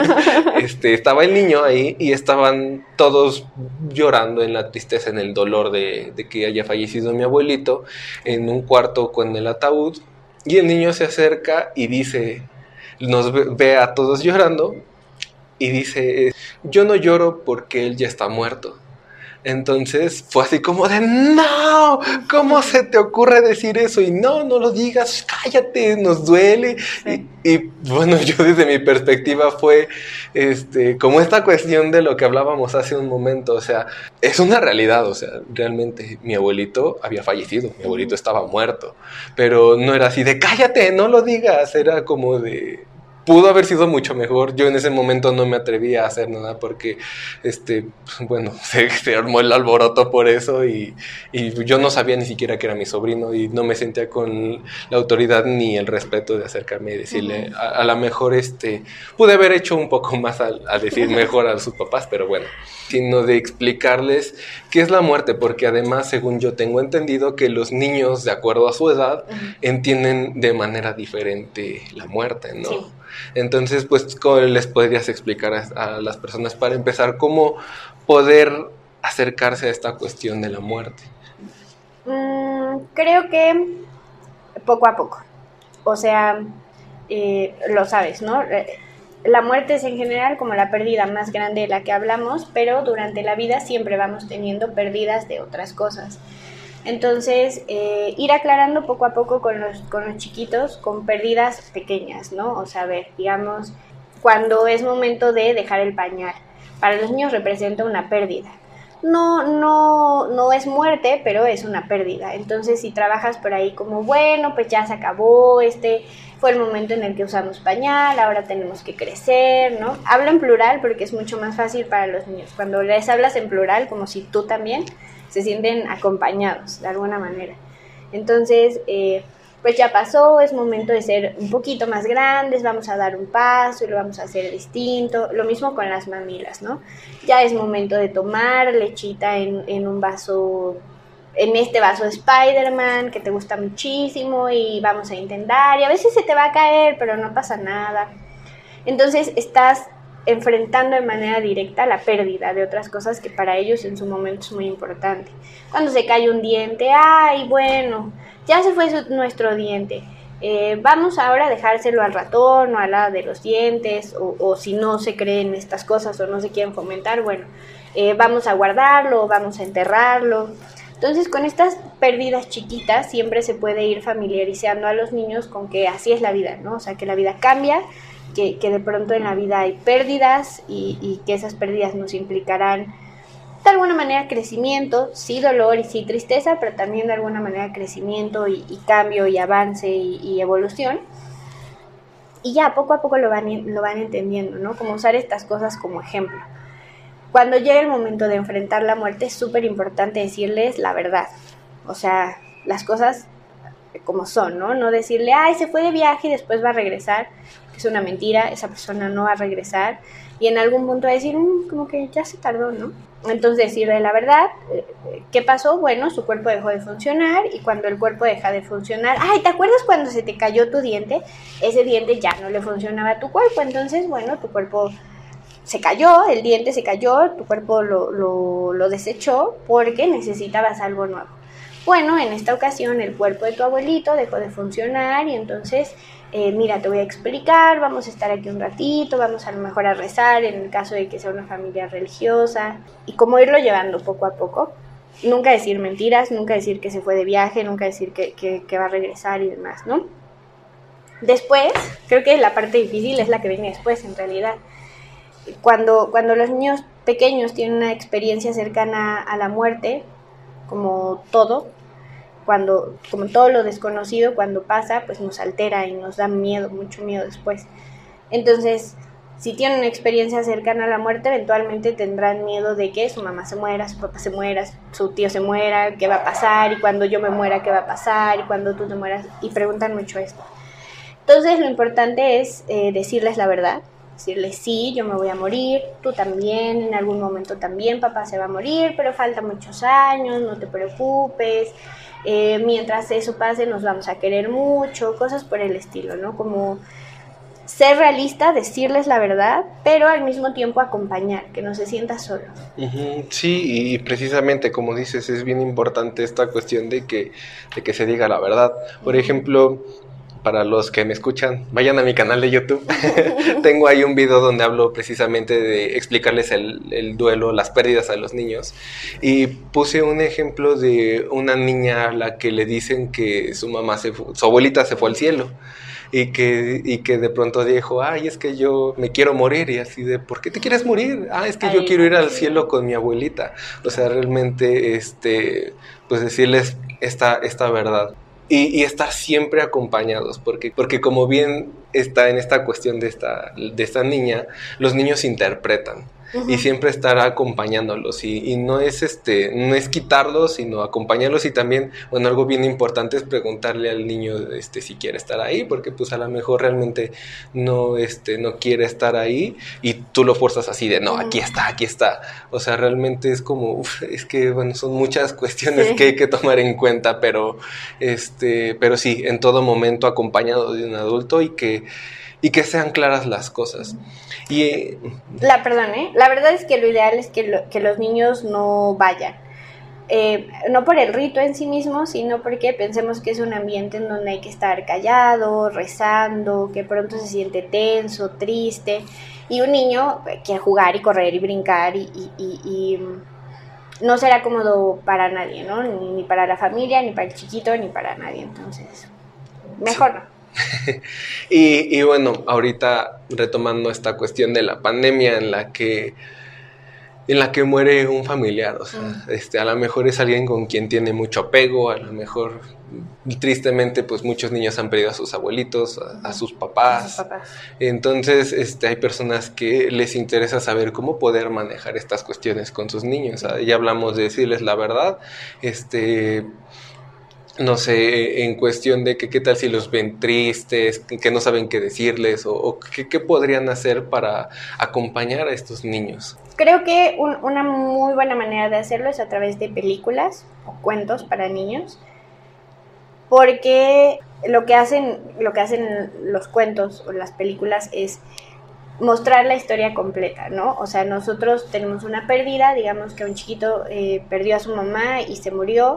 Speaker 1: este, estaba el niño ahí y estaban todos llorando en la tristeza, en el dolor de, de que haya fallecido mi abuelito, en un cuarto con el ataúd, y el niño se acerca y dice... nos ve, ve a todos llorando y dice, yo no lloro porque él ya está muerto, Entonces fue así como de, no, ¿cómo se te ocurre decir eso? Y no, no lo digas, cállate, nos duele. Sí. Y, y bueno, yo desde mi perspectiva fue este, como esta cuestión de lo que hablábamos hace un momento, o sea, es una realidad, o sea, realmente mi abuelito había fallecido, mi abuelito estaba muerto, pero no era así de, cállate, no lo digas, era como de... Pudo haber sido mucho mejor. Yo en ese momento no me atrevía a hacer nada porque, este, bueno, se, se armó el alboroto por eso y, y yo no sabía ni siquiera que era mi sobrino y no me sentía con la autoridad ni el respeto de acercarme y decirle, uh-huh. a, a lo mejor, este, pude haber hecho un poco más a, a decir mejor a sus papás, pero bueno, sino de explicarles qué es la muerte, porque además, según yo tengo entendido, que los niños, de acuerdo a su edad, uh-huh. entienden de manera diferente la muerte, ¿no? Sí. Entonces, pues, ¿cómo les podrías explicar a, a las personas para empezar cómo poder acercarse a esta cuestión de la muerte?
Speaker 2: Mm, creo que poco a poco. O sea, eh, lo sabes, ¿no? La muerte es en general como la pérdida más grande de la que hablamos, pero durante la vida siempre vamos teniendo pérdidas de otras cosas. Entonces, eh, ir aclarando poco a poco con los, con los chiquitos, con pérdidas pequeñas, ¿no? O sea, a ver, digamos, cuando es momento de dejar el pañal, para los niños representa una pérdida. No, no, no es muerte, pero es una pérdida. Entonces, si trabajas por ahí como, bueno, pues ya se acabó, este fue el momento en el que usamos pañal, ahora tenemos que crecer, ¿no? Hablo en plural porque es mucho más fácil para los niños. Cuando les hablas en plural, como si tú también, se sienten acompañados de alguna manera. Entonces, eh, pues ya pasó, es momento de ser un poquito más grandes, vamos a dar un paso y lo vamos a hacer distinto. Lo mismo con las mamilas, ¿no? Ya es momento de tomar lechita en, en un vaso, en este vaso de Spider-Man que te gusta muchísimo y vamos a intentar. Y a veces se te va a caer, pero no pasa nada. Entonces estás enfrentando de manera directa la pérdida de otras cosas que para ellos en su momento es muy importante. Cuando se cae un diente, ay, bueno, ya se fue su, nuestro diente, eh, vamos ahora a dejárselo al ratón o al lado de los dientes, o, o si no se creen estas cosas o no se quieren fomentar, bueno, eh, vamos a guardarlo, vamos a enterrarlo. Entonces, con estas pérdidas chiquitas siempre se puede ir familiarizando a los niños con que así es la vida, ¿no? O sea, que la vida cambia, Que, que de pronto en la vida hay pérdidas y, y que esas pérdidas nos implicarán de alguna manera crecimiento, sí dolor y sí tristeza, pero también de alguna manera crecimiento y, y cambio y avance y, y evolución. Y ya poco a poco lo van, lo van entendiendo, ¿no? Como usar estas cosas como ejemplo. Cuando llega el momento de enfrentar la muerte es súper importante decirles la verdad, o sea, las cosas como son, ¿no? No decirle, ay, se fue de viaje y después va a regresar, que es una mentira, esa persona no va a regresar, y en algún punto va a decir, mmm, como que ya se tardó, ¿no? Entonces decirle la verdad, ¿qué pasó? Bueno, su cuerpo dejó de funcionar, y cuando el cuerpo deja de funcionar, ay, ¿te acuerdas cuando se te cayó tu diente? Ese diente ya no le funcionaba a tu cuerpo, entonces, bueno, tu cuerpo se cayó, el diente se cayó, tu cuerpo lo, lo, lo desechó porque necesitabas algo nuevo. Bueno, en esta ocasión el cuerpo de tu abuelito dejó de funcionar y entonces, eh, mira, te voy a explicar, vamos a estar aquí un ratito, vamos a lo mejor a rezar en el caso de que sea una familia religiosa y cómo irlo llevando poco a poco. Nunca decir mentiras, nunca decir que se fue de viaje, nunca decir que, que, que va a regresar y demás, ¿no? Después, creo que la parte difícil es la que viene después en realidad. Cuando, cuando los niños pequeños tienen una experiencia cercana a la muerte, como todo, cuando, como todo lo desconocido, cuando pasa, pues nos altera y nos da miedo, mucho miedo después. Entonces, si tienen una experiencia cercana a la muerte, eventualmente tendrán miedo de que su mamá se muera, su papá se muera, su tío se muera, qué va a pasar, y cuando yo me muera, qué va a pasar, y cuando tú te mueras, y preguntan mucho esto. Entonces, lo importante es eh, decirles la verdad, decirles sí, yo me voy a morir, tú también, en algún momento también papá se va a morir, pero faltan muchos años, no te preocupes, eh, mientras eso pase nos vamos a querer mucho, cosas por el estilo, ¿no? Como ser realista, decirles la verdad, pero al mismo tiempo acompañar, que no se sienta solo.
Speaker 1: Uh-huh. Sí, y precisamente como dices, es bien importante esta cuestión de que, de que se diga la verdad. Por ejemplo, para los que me escuchan, vayan a mi canal de YouTube. Tengo ahí un video donde hablo precisamente de explicarles el, el duelo, las pérdidas a los niños. Y puse un ejemplo de una niña a la que le dicen que su mamá, se fue, su abuelita se fue al cielo. Y que, y que de pronto dijo, ay, es que yo me quiero morir. Y así de, ¿por qué te quieres morir? Ah, es que ay, yo quiero ir al cielo con mi abuelita. O sea, realmente, este, pues decirles esta, esta verdad. Y, y estar siempre acompañados, porque, porque como bien está en esta cuestión de esta, de esta niña, los niños interpretan. Uh-huh. Y siempre estar acompañándolos y, y no es este no es quitarlos, sino acompañarlos. Y también, bueno, algo bien importante es preguntarle al niño este si quiere estar ahí, porque pues a lo mejor realmente no este no quiere estar ahí y tú lo fuerzas así de no, aquí está, aquí está. O sea, realmente es como uf, es que bueno, son muchas cuestiones sí. que hay que tomar en cuenta, pero este pero sí, en todo momento acompañado de un adulto y que y que sean claras las cosas. Y, eh,
Speaker 2: la, perdón, ¿eh? La verdad es que lo ideal es que, lo, que los niños no vayan. Eh, no por el rito en sí mismo, sino porque pensemos que es un ambiente en donde hay que estar callado, rezando, que pronto se siente tenso, triste. Y un niño quiere jugar y correr y brincar y, y, y, y no será cómodo para nadie, ¿no? Ni, ni para la familia, ni para el chiquito, ni para nadie. Entonces, mejor sí. no.
Speaker 1: y, y bueno, ahorita retomando esta cuestión de la pandemia en la que en la que muere un familiar, o sea, mm. este, a lo mejor es alguien con quien tiene mucho apego, a lo mejor tristemente pues muchos niños han perdido a sus abuelitos, a, a sus papás, a sus papás. Entonces este, hay personas que les interesa saber cómo poder manejar estas cuestiones con sus niños, ¿sabes? Ya hablamos de decirles la verdad, este... no sé, en cuestión de que qué tal si los ven tristes, que no saben qué decirles o, o qué, qué podrían hacer para acompañar a estos niños.
Speaker 2: Creo que un, una muy buena manera de hacerlo es a través de películas o cuentos para niños, porque lo que hacen, lo que hacen los cuentos o las películas es mostrar la historia completa, ¿no? O sea, nosotros tenemos una pérdida, digamos que un chiquito eh, perdió a su mamá y se murió,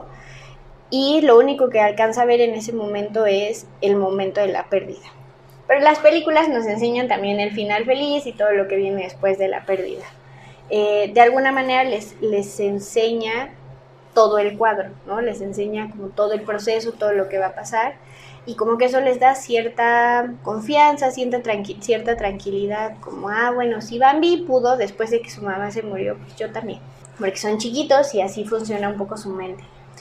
Speaker 2: y lo único que alcanza a ver en ese momento es el momento de la pérdida. Pero las películas nos enseñan también el final feliz y todo lo que viene después de la pérdida. Eh, de alguna manera les, les enseña todo el cuadro, ¿no? Les enseña como todo el proceso, todo lo que va a pasar, y como que eso les da cierta confianza, cierta, tranqui- cierta tranquilidad, como, ah, bueno, si Bambi pudo después de que su mamá se murió, pues yo también, porque son chiquitos y así funciona un poco su mente.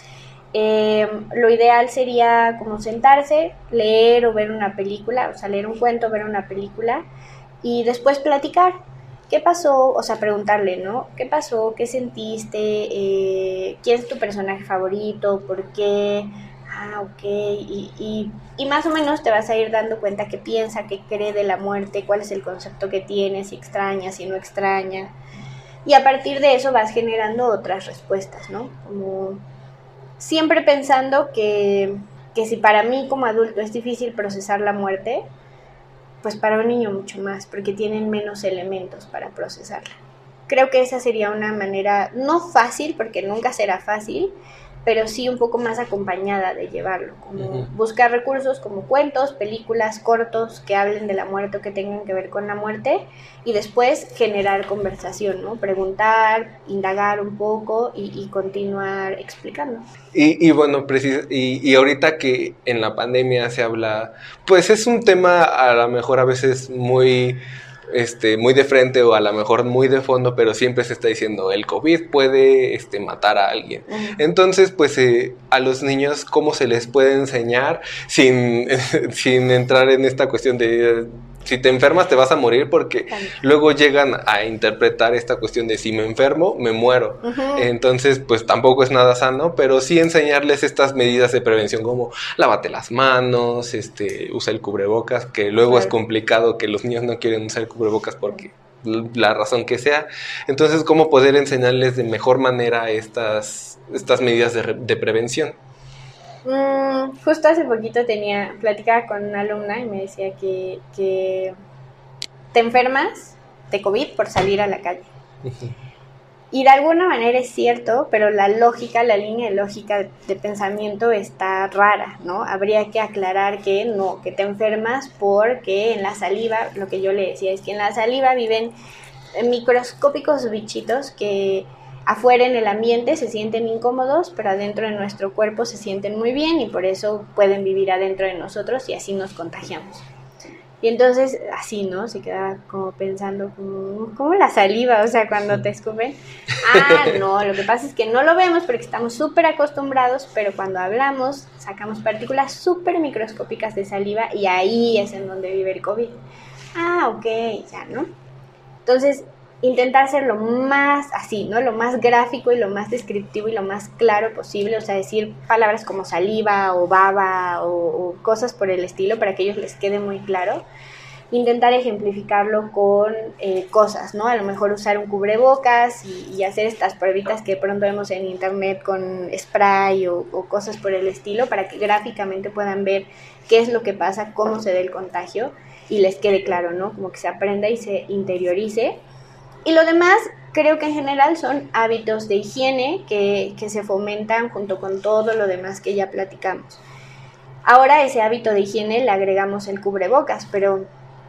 Speaker 2: Eh, lo ideal sería como sentarse, leer o ver una película, o sea, leer un cuento, ver una película y después platicar. ¿Qué pasó? O sea, preguntarle, ¿no? ¿Qué pasó? ¿Qué sentiste? Eh, ¿Quién es tu personaje favorito? ¿Por qué? Ah, ok. Y, y, y más o menos te vas a ir dando cuenta qué piensa, qué cree de la muerte, cuál es el concepto que tiene, si extraña, si no extraña. Y a partir de eso vas generando otras respuestas, ¿no? Como siempre pensando que, que si para mí como adulto es difícil procesar la muerte, pues para un niño mucho más, porque tienen menos elementos para procesarla. Creo que esa sería una manera, no fácil, porque nunca será fácil, pero sí un poco más acompañada de llevarlo, como uh-huh. buscar recursos como cuentos, películas, cortos que hablen de la muerte o que tengan que ver con la muerte, y después generar conversación, ¿no? Preguntar, indagar un poco y, y continuar explicando.
Speaker 1: Y, y bueno, precis- y, y ahorita que en la pandemia se habla, pues es un tema a lo mejor a veces muy... Este, muy de frente o a lo mejor muy de fondo, pero siempre se está diciendo el COVID puede este, matar a alguien. Uh-huh. Entonces, pues eh, a los niños, ¿cómo se les puede enseñar sin, sin entrar en esta cuestión de si te enfermas te vas a morir? Porque también luego llegan a interpretar esta cuestión de si me enfermo, me muero. Uh-huh. Entonces, pues tampoco es nada sano, pero sí enseñarles estas medidas de prevención como lávate las manos, este, usa el cubrebocas, que luego claro. es complicado que los niños no quieren usar el cubrebocas porque la razón que sea. Entonces, ¿cómo poder enseñarles de mejor manera estas, estas medidas de, de prevención?
Speaker 2: Mm, justo hace poquito tenía, platicaba con una alumna y me decía que, que te enfermas de COVID por salir a la calle. Uh-huh. Y de alguna manera es cierto, pero la lógica, la línea de lógica de pensamiento está rara, ¿no? Habría que aclarar que no, que te enfermas porque en la saliva, lo que yo le decía es que en la saliva viven microscópicos bichitos que afuera en el ambiente se sienten incómodos, pero adentro de nuestro cuerpo se sienten muy bien y por eso pueden vivir adentro de nosotros y así nos contagiamos. Y entonces, así, ¿no? Se quedaba como pensando, como, como la saliva, o sea, cuando te escupen. Ah, no, lo que pasa es que no lo vemos porque estamos súper acostumbrados, pero cuando hablamos, sacamos partículas súper microscópicas de saliva y ahí es en donde vive el COVID. Ah, ok, ya, ¿no? Entonces, intentar ser lo más así, ¿no? Lo más gráfico y lo más descriptivo y lo más claro posible, o sea, decir palabras como saliva o baba o, o cosas por el estilo para que a ellos les quede muy claro. Intentar ejemplificarlo con eh, cosas, ¿no? A lo mejor usar un cubrebocas y, y hacer estas pruebitas que de pronto vemos en internet con spray o, o cosas por el estilo para que gráficamente puedan ver qué es lo que pasa, cómo se da el contagio y les quede claro, ¿no? Como que se aprenda y se interiorice. Y lo demás, creo que en general son hábitos de higiene que, que se fomentan junto con todo lo demás que ya platicamos. Ahora a ese hábito de higiene le agregamos el cubrebocas, pero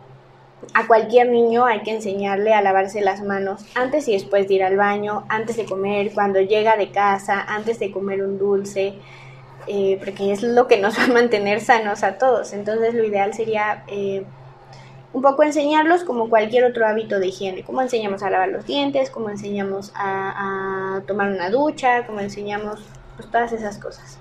Speaker 2: a cualquier niño hay que enseñarle a lavarse las manos antes y después de ir al baño, antes de comer, cuando llega de casa, antes de comer un dulce, eh, porque es lo que nos va a mantener sanos a todos. Entonces lo ideal sería Eh, un poco enseñarlos como cualquier otro hábito de higiene, cómo enseñamos a lavar los dientes, cómo enseñamos a, a tomar una ducha, cómo enseñamos pues todas esas cosas.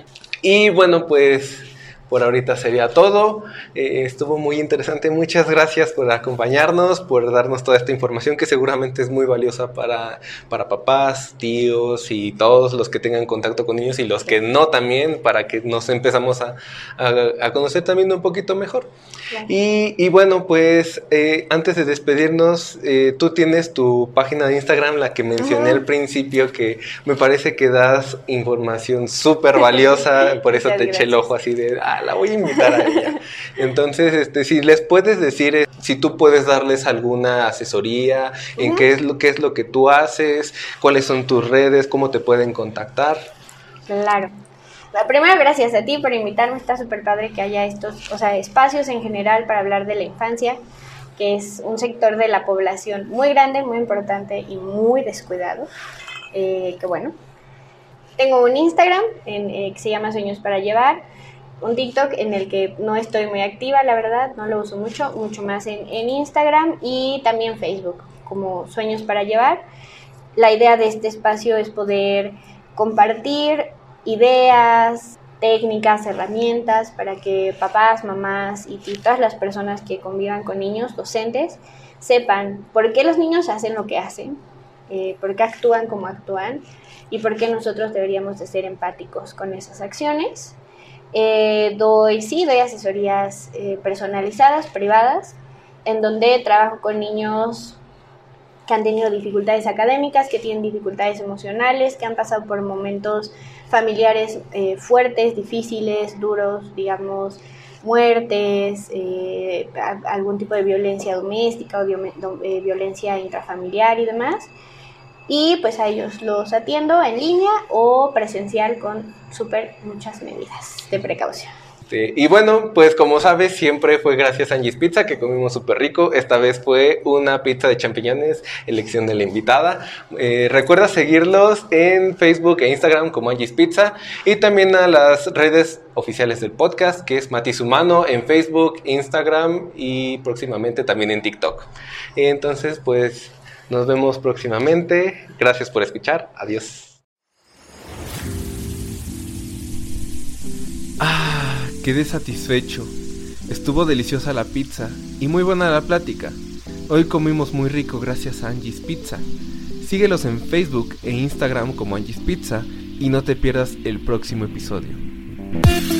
Speaker 1: Y bueno, pues por ahorita sería todo. Eh, estuvo muy interesante. Muchas gracias por acompañarnos, por darnos toda esta información que seguramente es muy valiosa para, para papás, tíos y todos los que tengan contacto con niños y los que no también, para que nos empezamos a, a, a conocer también un poquito mejor. Y, y bueno, pues eh, antes de despedirnos, eh, tú tienes tu página de Instagram, la que mencioné uh-huh. al principio, que me parece que das información súper valiosa, por eso te eché el ojo así de, ah, la voy a invitar a ella. Entonces, este, si les puedes decir, eh, si tú puedes darles alguna asesoría, uh-huh. en qué es lo, qué es lo que tú haces, cuáles son tus redes, cómo te pueden contactar.
Speaker 2: Claro. Primero, gracias a ti por invitarme, está súper padre que haya estos, o sea, espacios en general para hablar de la infancia, que es un sector de la población muy grande, muy importante y muy descuidado, eh, que bueno. Tengo un Instagram en, eh, que se llama Sueños para Llevar, un TikTok en el que no estoy muy activa, la verdad, no lo uso mucho, mucho más en, en Instagram y también Facebook, como Sueños para Llevar. La idea de este espacio es poder compartir ideas, técnicas, herramientas para que papás, mamás y, y todas las personas que convivan con niños, docentes, sepan por qué los niños hacen lo que hacen, eh, por qué actúan como actúan y por qué nosotros deberíamos de ser empáticos con esas acciones. Eh, doy, sí, doy asesorías eh, personalizadas, privadas, en donde trabajo con niños que han tenido dificultades académicas, que tienen dificultades emocionales, que han pasado por momentos familiares eh, fuertes, difíciles, duros, digamos, muertes, eh, a, algún tipo de violencia doméstica o dio, do, eh, violencia intrafamiliar y demás. Y pues a ellos los atiendo en línea o presencial con súper muchas medidas de precaución.
Speaker 1: Este, y bueno, pues como sabes, siempre fue gracias a Angie's Pizza que comimos súper rico. Esta vez fue una pizza de champiñones, elección de la invitada. Eh, recuerda seguirlos en Facebook e Instagram como Angie's Pizza y también a las redes oficiales del podcast, que es Matiz Humano en Facebook, Instagram y próximamente también en TikTok. Entonces, pues nos vemos próximamente. Gracias por escuchar. Adiós. Ah, quedé satisfecho. Estuvo deliciosa la pizza y muy buena la plática. Hoy comimos muy rico gracias a Angie's Pizza. Síguelos en Facebook e Instagram como Angie's Pizza y no te pierdas el próximo episodio.